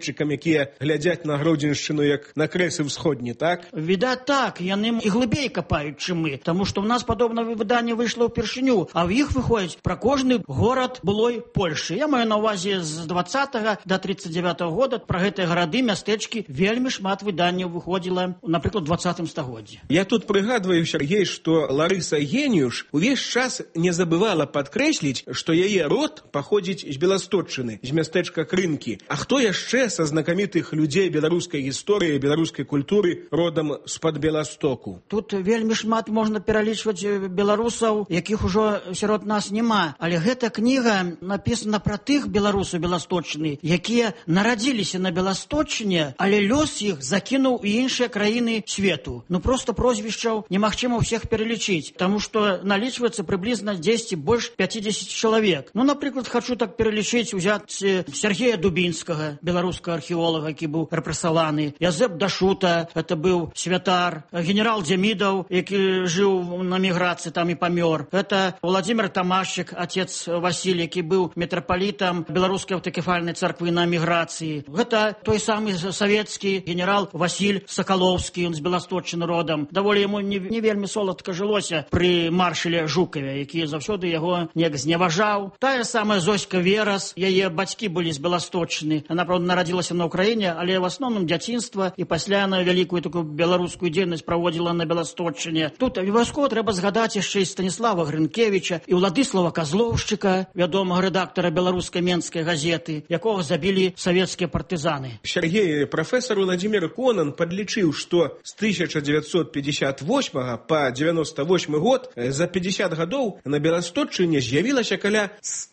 даследчыкам, якія глядзяць на Гродзеншчыну як на крэсы ўсходні, так? Відаць так, яны і глыбей капаюць, чым мы, таму што ў нас падобнае выданне выйшла ўпершыню, а ў іх выходзіць пра кожны горад былой Польшы. Я маю на ўвазе з 20 до 39 года пра гэтыя гарады, мястэчкі вельмі шмат выданняў выходзіла, напрыклад, у 20 стагоддзі. Я тут прыгадваю, Сергей, што Ларыса Геніюш увесь час не забывала падкрэсліць, што яе род паходзіць з Беласточчыны, з мястэчка Крынкі. А хто яшчэ са знакамітых людзей беларускай гісторыі, беларускай культуры родам з-пад Беластоку? Тут вельмі шмат можна пералічваць беларусаў, якіх ужо сярод нас няма. Але гэта кніга напісана пра тых беларусаў Беласточчыны, якія нарадзіліся на Беласточчыне, але лёс іх закінуў у іншыя краіны свету. Ну просто прозвішчаў немагчыма ўсіх пералічыць, таму што налічваецца прыблізна 10 больш 50 чалавек. Ну, напрыклад, хочу так пералічыць, узяць Сергея Дубінскага, беларускага археолага, які быў рэпрэсаваны, Язэп Дашута, это быў святар, генерал Демидов, які жыў на міграцыі, там і памёр. Это Владимир Тамашчык, отец Василий, які быў мітрапалітам беларускай аўтакефальнай царквы на міграцыі. Гэта той самы савецкі генерал Василь Сакалоўскі, он з Беласточчыны родам. Даволі яму не вельмі соладка жылося пры маршале Жукаве, які заўсёды яго неяк зневажаў. Тая самая Зоська Верас, яе бацькі былі з Беласточчыны. Она, правда, нарадзілася на Украіне, але в асноўным дзяцінства і пасля она вялікую такую беларускую дзейнасць праводзіла на Беласточчыне. Тут абавязкова трэба згадаць яшчэ і Станіслава Грынкевіча, і Уладыслава Казлоўшчыка, вядомага рэдактара беларускай Менскай газеты, якога забілі савецкія партызаны. Сергей, прафесор Владимир Конан падлічыў, што з 1958 па 98 год за 50 гадоў на Беласточчыне з'явілася каля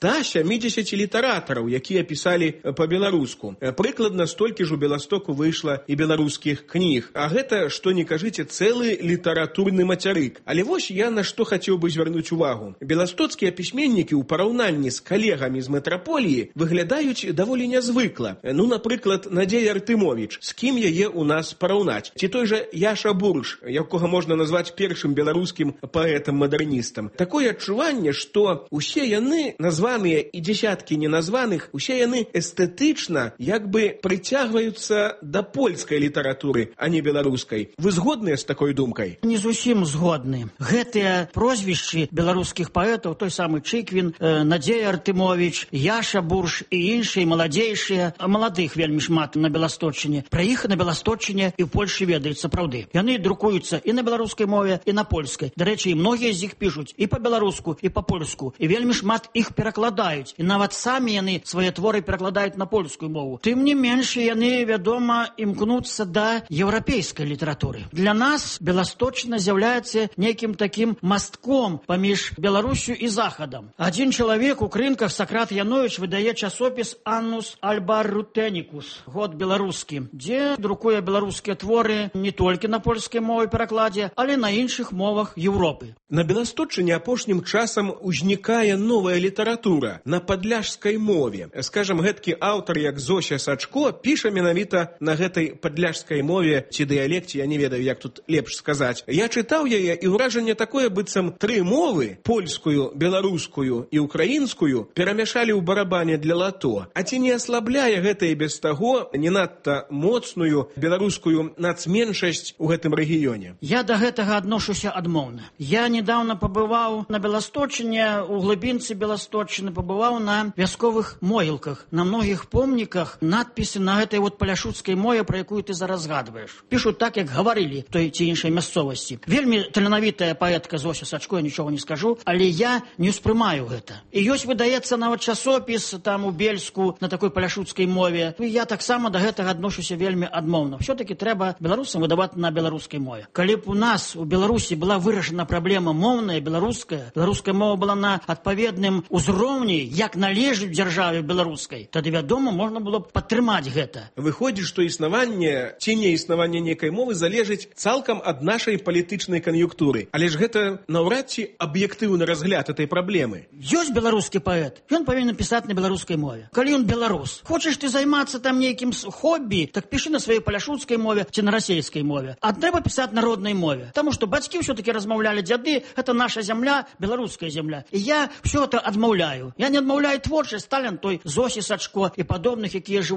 170 літаратараў, якія пісалі па-беларуску. Прыкладна столькі ж у Беластоку выйшла і беларускіх кніг. А гэта, што не кажыце, цэлы літаратурны мацярык. Але вось я на што хацеў бы звярнуць увагу. Беластоцкія пісьменнікі ў параўнанні з калегамі з метраполіі выглядаюць даволі нязвыкла. Ну, напрыклад, Надзея Артымовіч. З кім яе ў нас параўнаць? Ці той жа Яша Бурш, якога можна назваць першым беларускім паэтам-мадэрністам. Такое адчуванне, што усе яны, названыя і дзесяткі неназваных, усе яны эстэтычна як бы прыцягваюцца да польскай літаратуры, а не беларускай. Вы згодныя з такой думкай? Не зусім згодны. Гэтыя прозвішчы беларускіх паэтаў, той самы Чыквін, Надзея Артымовіч, Яша Бурш і іншыя маладзейшыя, маладых вельмі шмат на Беласточчыне. Пра іх на Беласточчыне і ў Польшы ведаюць сапраўды. Яны друкуюцца і на беларускай мове, і на польскай. Дарэчы, і многія з іх пішуць і па-беларуску, і па-польску. І вельмі шмат іх перакладаюць. І нават самі яны свае творы перакладаюць на польскую мову. Тым не менш, яны, вядома, імкнуцца да еўрапейскай літаратуры. Для нас Беласточчына з'яўляецца нейкім такім мастком паміж Беларусю і Захадам. Адзін чалавек у Крынках, Сакрат Яновіч, выдае часопіс «Аннус Альбарутэнікус», год беларускі, дзе друкуе беларускія творы не толькі на польскай мове перакладзе, але на іншых мовах Еўропы. На Беласточчыне апошнім часам узнікае новая літаратура на падляшскай мове. Скажам, гэткі аўтар, як Зося Сачко, піша менавіта на гэтай падляшскай мове ці дыялекце, я не ведаю, як тут лепш сказаць. Я чытаў яе, і ўражанне такое, быццам тры мовы, польскую, беларускую і украінскую, перамяшалі ў барабане для лато. А ці не аслабляе гэта і без таго не надта моцную беларускую нацменшасць у гэтым рэгіёне? Я да гэтага адношуся адмоўна. Я недавно пабываў на Беласточчыне, у глыбінцы Беласточчыны, пабываў на вясковых могілках. На многіх помніках надпісы на гэтай вот паляшуцкай мове, пра якую ты зараз згадваеш. Пішуць так, як гаварылі той ці іншай мясцовасці. Вельмі таленавітая паэтка Зося Сачко, я нічога не скажу, але я не ўспрымаю гэта. І ёсць, выдаецца нават часопіс там у Бельску на такой паляшуцкай мове. І я таксама да гэтага адношуся вельмі адмоўна. Всё-таки трэба беларусам выдаваць на беларускай мове. Калі б у нас у Беларусі была вырашана праблема моўная, беларуская мова была на адпаведным узроўні, як належыць дзяржаве беларускай, тады, вядома, можна было б падтрымаць гэта. Выходзіць, што існаванне ці неіснаванне нейкай мовы залежыць цалкам ад нашай палітычнай кан'юнктуры. Але ж гэта наўрад ці аб'ектыўны разгляд этой праблемы. Ёсць беларускі паэт, ён павінен пісаць на беларускай мове. Калі ён беларус, хочаш ты займацца там нейкім хобі, так пішы на сваёй паляшуцкай мове ці на расейскай мове. А трэба пісаць на роднай мове. Таму што бацькі ўсё-таки размаўлялі, дзяды, гэта наша зямля, беларуская зямля. І я ўсё гэта адмаўляю. Я не адмаўляю творчасць, талент той Зосі Сачко і падобных, якія жывуць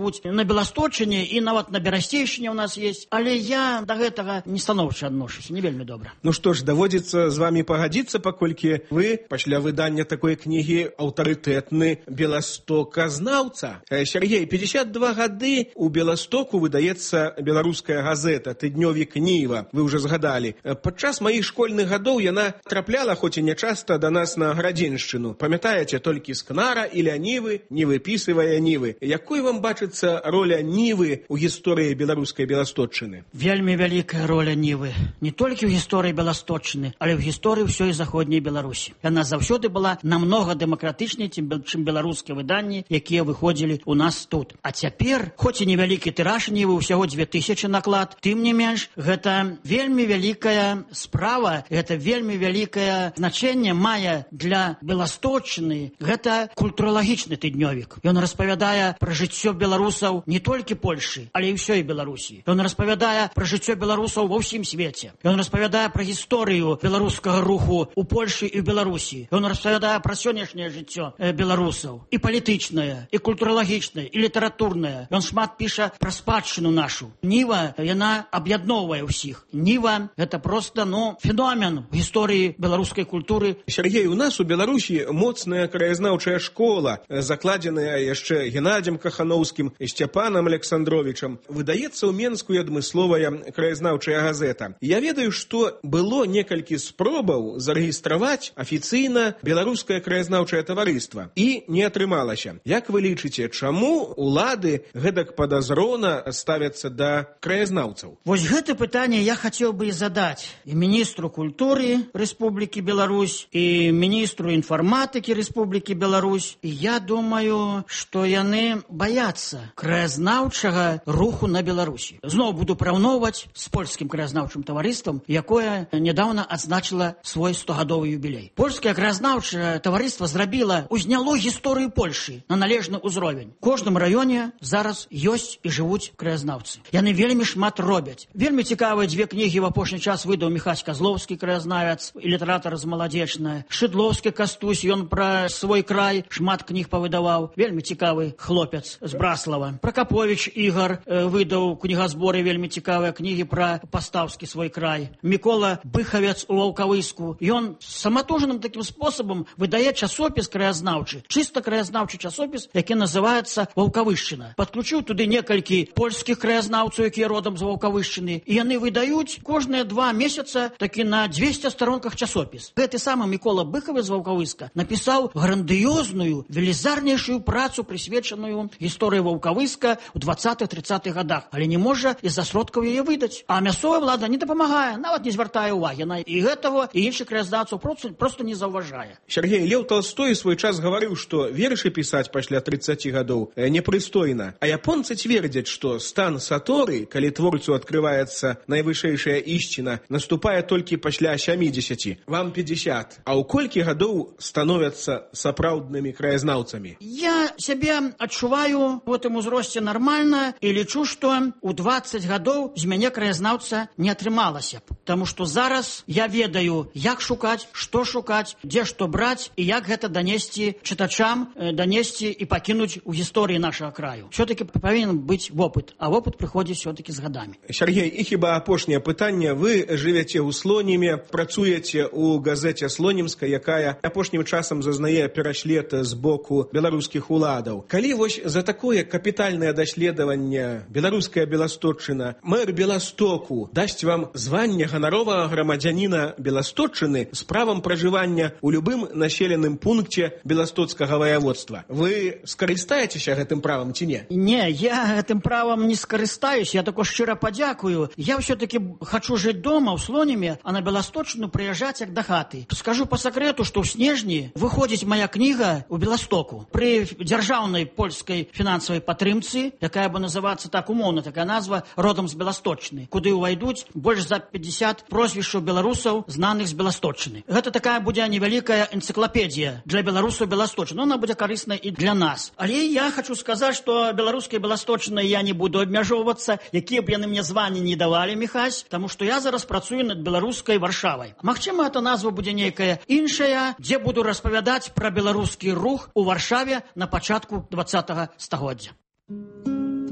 жывуць на Беласточыне і нават на Берасцейшчыне у нас есть, але я да гэтага не станоўча адношуся, не вельмі добра. Ну што ж, даводзіцца з вамі пагадзіцца, паколькі вы пасля выдання такой кнігі аўтарытэтны беластоказнаўца. Сергей, 52 гады у Беластоку выдаецца беларуская газета «Тыднёвік Ніва», вы ўжо згадалі. Падчас маіх школьных гадоў яна трапляла, хоць і нячаста, да нас на Градзеншчыну. Памятаеце, толькі скнара і ля Нівы не выпісывае Нівы. Якой вам бачыцца роля Нівы ў гісторыі беларускай Беласточчыны? Вельмі вялікая роля Нівы. Не толькі ў гісторыі Беласточчыны, але ў гісторыі ўсёй заходняй Беларусі. Яна заўсёды была намнога дэмакратычней, чым беларускія выданні, якія выходзілі ў нас тут. А цяпер, хоць і невялікі тыраж Нівы, ўсяго 2000 наклад, тым не менш, гэта вельмі вялікая справа, гэта вельмі вялікае значэнне мае для Беласточчыны. Гэта культуралагічны тыднёвік. Ён распавядае пра жыццё беларусаў не толькі Польшы, але і ўсёй Беларусі. Ён распавядае пра жыццё беларусаў ва ўсім свеце. Ён распавядае пра гісторыю беларускага руху ў Польшы і ў Беларусі. Ён распавядае пра сённяшняе жыццё беларусаў. І палітычнае, і культуралагічнае, і літаратурнае. Ён шмат піша пра спадчыну нашу. Ніва, яна аб'ядноўвае ўсіх. Ніва – гэта проста, феномен в гісторыі беларускай культуры. Сергей, у нас у Беларусі моцная краязнаўчая школа, закладзеная яшчэ Геннадзем Кахановскім і Сцяпанам Александровичам. Выдаецца ў Менску і адмысловая краязнаўчая газета. Я ведаю, што было некалькі спробаў зарэгістраваць афіцыйна беларускае краязнаўчае таварыства. І не атрымалася. Як вы лічыце, чаму улады гэтак падазрона ставяцца да краязнаўцаў? Вось гэта пытанне я хацеў бы і задаць і міністру культуры Рэспублікі Беларусь, і міністру інфарматыкі Рэспублікі Беларусь. І я думаю, што яны баяцца краязнаўчага руху на Беларусі. Зноў буду параўноўваць з польскім краязнаўчым таварыствам, якое нядаўна адзначыла свой 100-гадовы юбілей. Польскае краязнаўчае таварыства узняло гісторыю Польшы на належны ўзровень. У кожным раёне зараз ёсць і жывуць краязнаўцы. Яны вельмі шмат робяць. Вельмі цікавыя 2 кнігі в апошні час выдаў Міхась Казлоўскі, краязнавец і літаратар з Маладзечная. Шыдлоўскі Кастусь, ён пра свой край шмат кніг павыдаваў. Вельмі цікавы хлопец з Браслава. Пракаповіч Ігар выдаў кнігазборы вельмі цікавыя кнігі пра пастаўскі свой край. Мікола Быхавец у Ваўкавыску. Ён саматужаным такім спосабам выдае часопіс краязнаўчы, чыста краязнаўчы часопіс, які называецца Ваўкавышчына. Падключыў туды некалькі польскіх краязнаўцаў, якія родам з Ваўкавышчыны, і яны выдаюць кожныя 2 месяца такі на 200 старонках часопіс. Гэты самы Мікола Быхавец з Ваўкавыска напісаў грандыёзную, велізарнейшую працу, прысвечаную гісторыі Ваўкавыска ў 20-30-х гадах, але не можа з-за сродкаў яе выдаць. А мясцовая ўлада не дапамагае, нават не звяртае ўвагі на і гэтага, і іншых краязнаўцаў проста не заўважае. Сергей, Леў Толстой свой час гаварыў, што вершы пісаць пасля 30 гадоў непрыстойна. А японцы цвердзяць, што стан саторы, калі творцу адкрываецца найвышэйшая ісціна, наступае толькі пасля 70. Вам 50. А ў колькі гадоў становяцца сапраўднымі краязнаўцамі? Я сябе адчуваю в гэтым узросце нармальна і лічу, што ў 20 гадоў з мяне краязнаўца не атрымалася б. Таму што зараз я ведаю, як шукаць, што шукаць, дзе што браць і як гэта данесці чытачам, данесці і пакінуць у гісторыі нашага краю. Все-таки павінен быць вопыт, а вопыт прыходзіць все-таки з гадамі. Сергей, і хіба апошняе пытанне. Вы жывяце ў Слоніме, працуеце ў газеце «Слонімска», якая апошнім часам зазнае пераслед з боку беларускіх уладаў. Калі вось за такое капітальнае даследаванне беларуская Беласточчына, мэр Беластоку дасць вам званне ганаровага грамадзяніна Беласточчыны з правам пражывання ў любым населеным пункце беластоцкага ваяводства, вы скарыстаецеся гэтым правам ці не? Не, я гэтым правам не скарыстаюсь, я тако шчыра падзякую. Я все-таки хочу жыць дома ў Слоніме, а на Беласточчыну прыязджаць як да хаты. Скажу по сакрэту, што ў снежні выходзіць моя кніга ў Беластоку пры дзяржаўнай польскай фінансавай падтрымцы, якая бы называцца так умоўна, такая назва «Родом з Беласточчыны», куды ўвайдуць больш за 50 прозвішчаў беларусаў, знаных з Беласточчыны. Гэта такая будзе невялікая энцыклапедія для беларусаў Беласточчыны. Она будзе карысна і для нас. Але я хочу сказаць, што беларускай Беласточчынай я не буду абмяжоўвацца, якія б яны мне званні не давалі, Міхась, таму што я зараз працую над беларускай Варшавай. Магчыма, эта назва будзе нейкая іншая, дзе буду распавядаць пра беларускі рух у Варшаве на пачатку 20-го стагоддзя.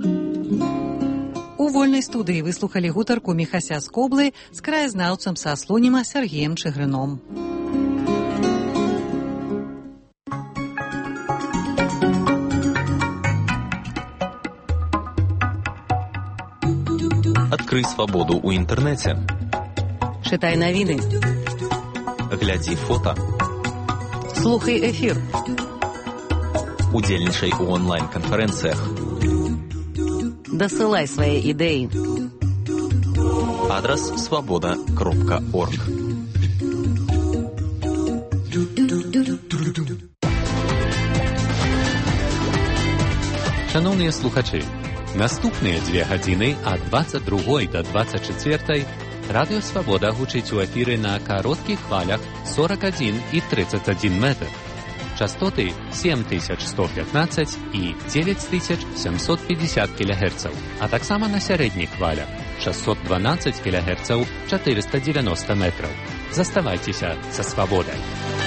У вольнай студыі выслухалі гутарку Міхася з Коблы з краязнаўцам са Слоніма Сергеем Чыгрыном. Адкрый свабоду ў інтэрнэце. Чытай навіны. Глядзі фота. Слухай эфір. Удзельнічай у онлайн-канферэнцыях. Дасылай свае ідэі. Адрас свабода.орг. Шановныя слухачы, наступныя 2 гадзіны ад 22 до 24 Радыё Свабода гучыць у эфіры на кароткіх хвалях 41 і 31 метр. Частоты 7115 і 9750 кГц, а таксама на сярэдніх хвалях 612 кГц 490 метраў. Заставайцеся са свабодай.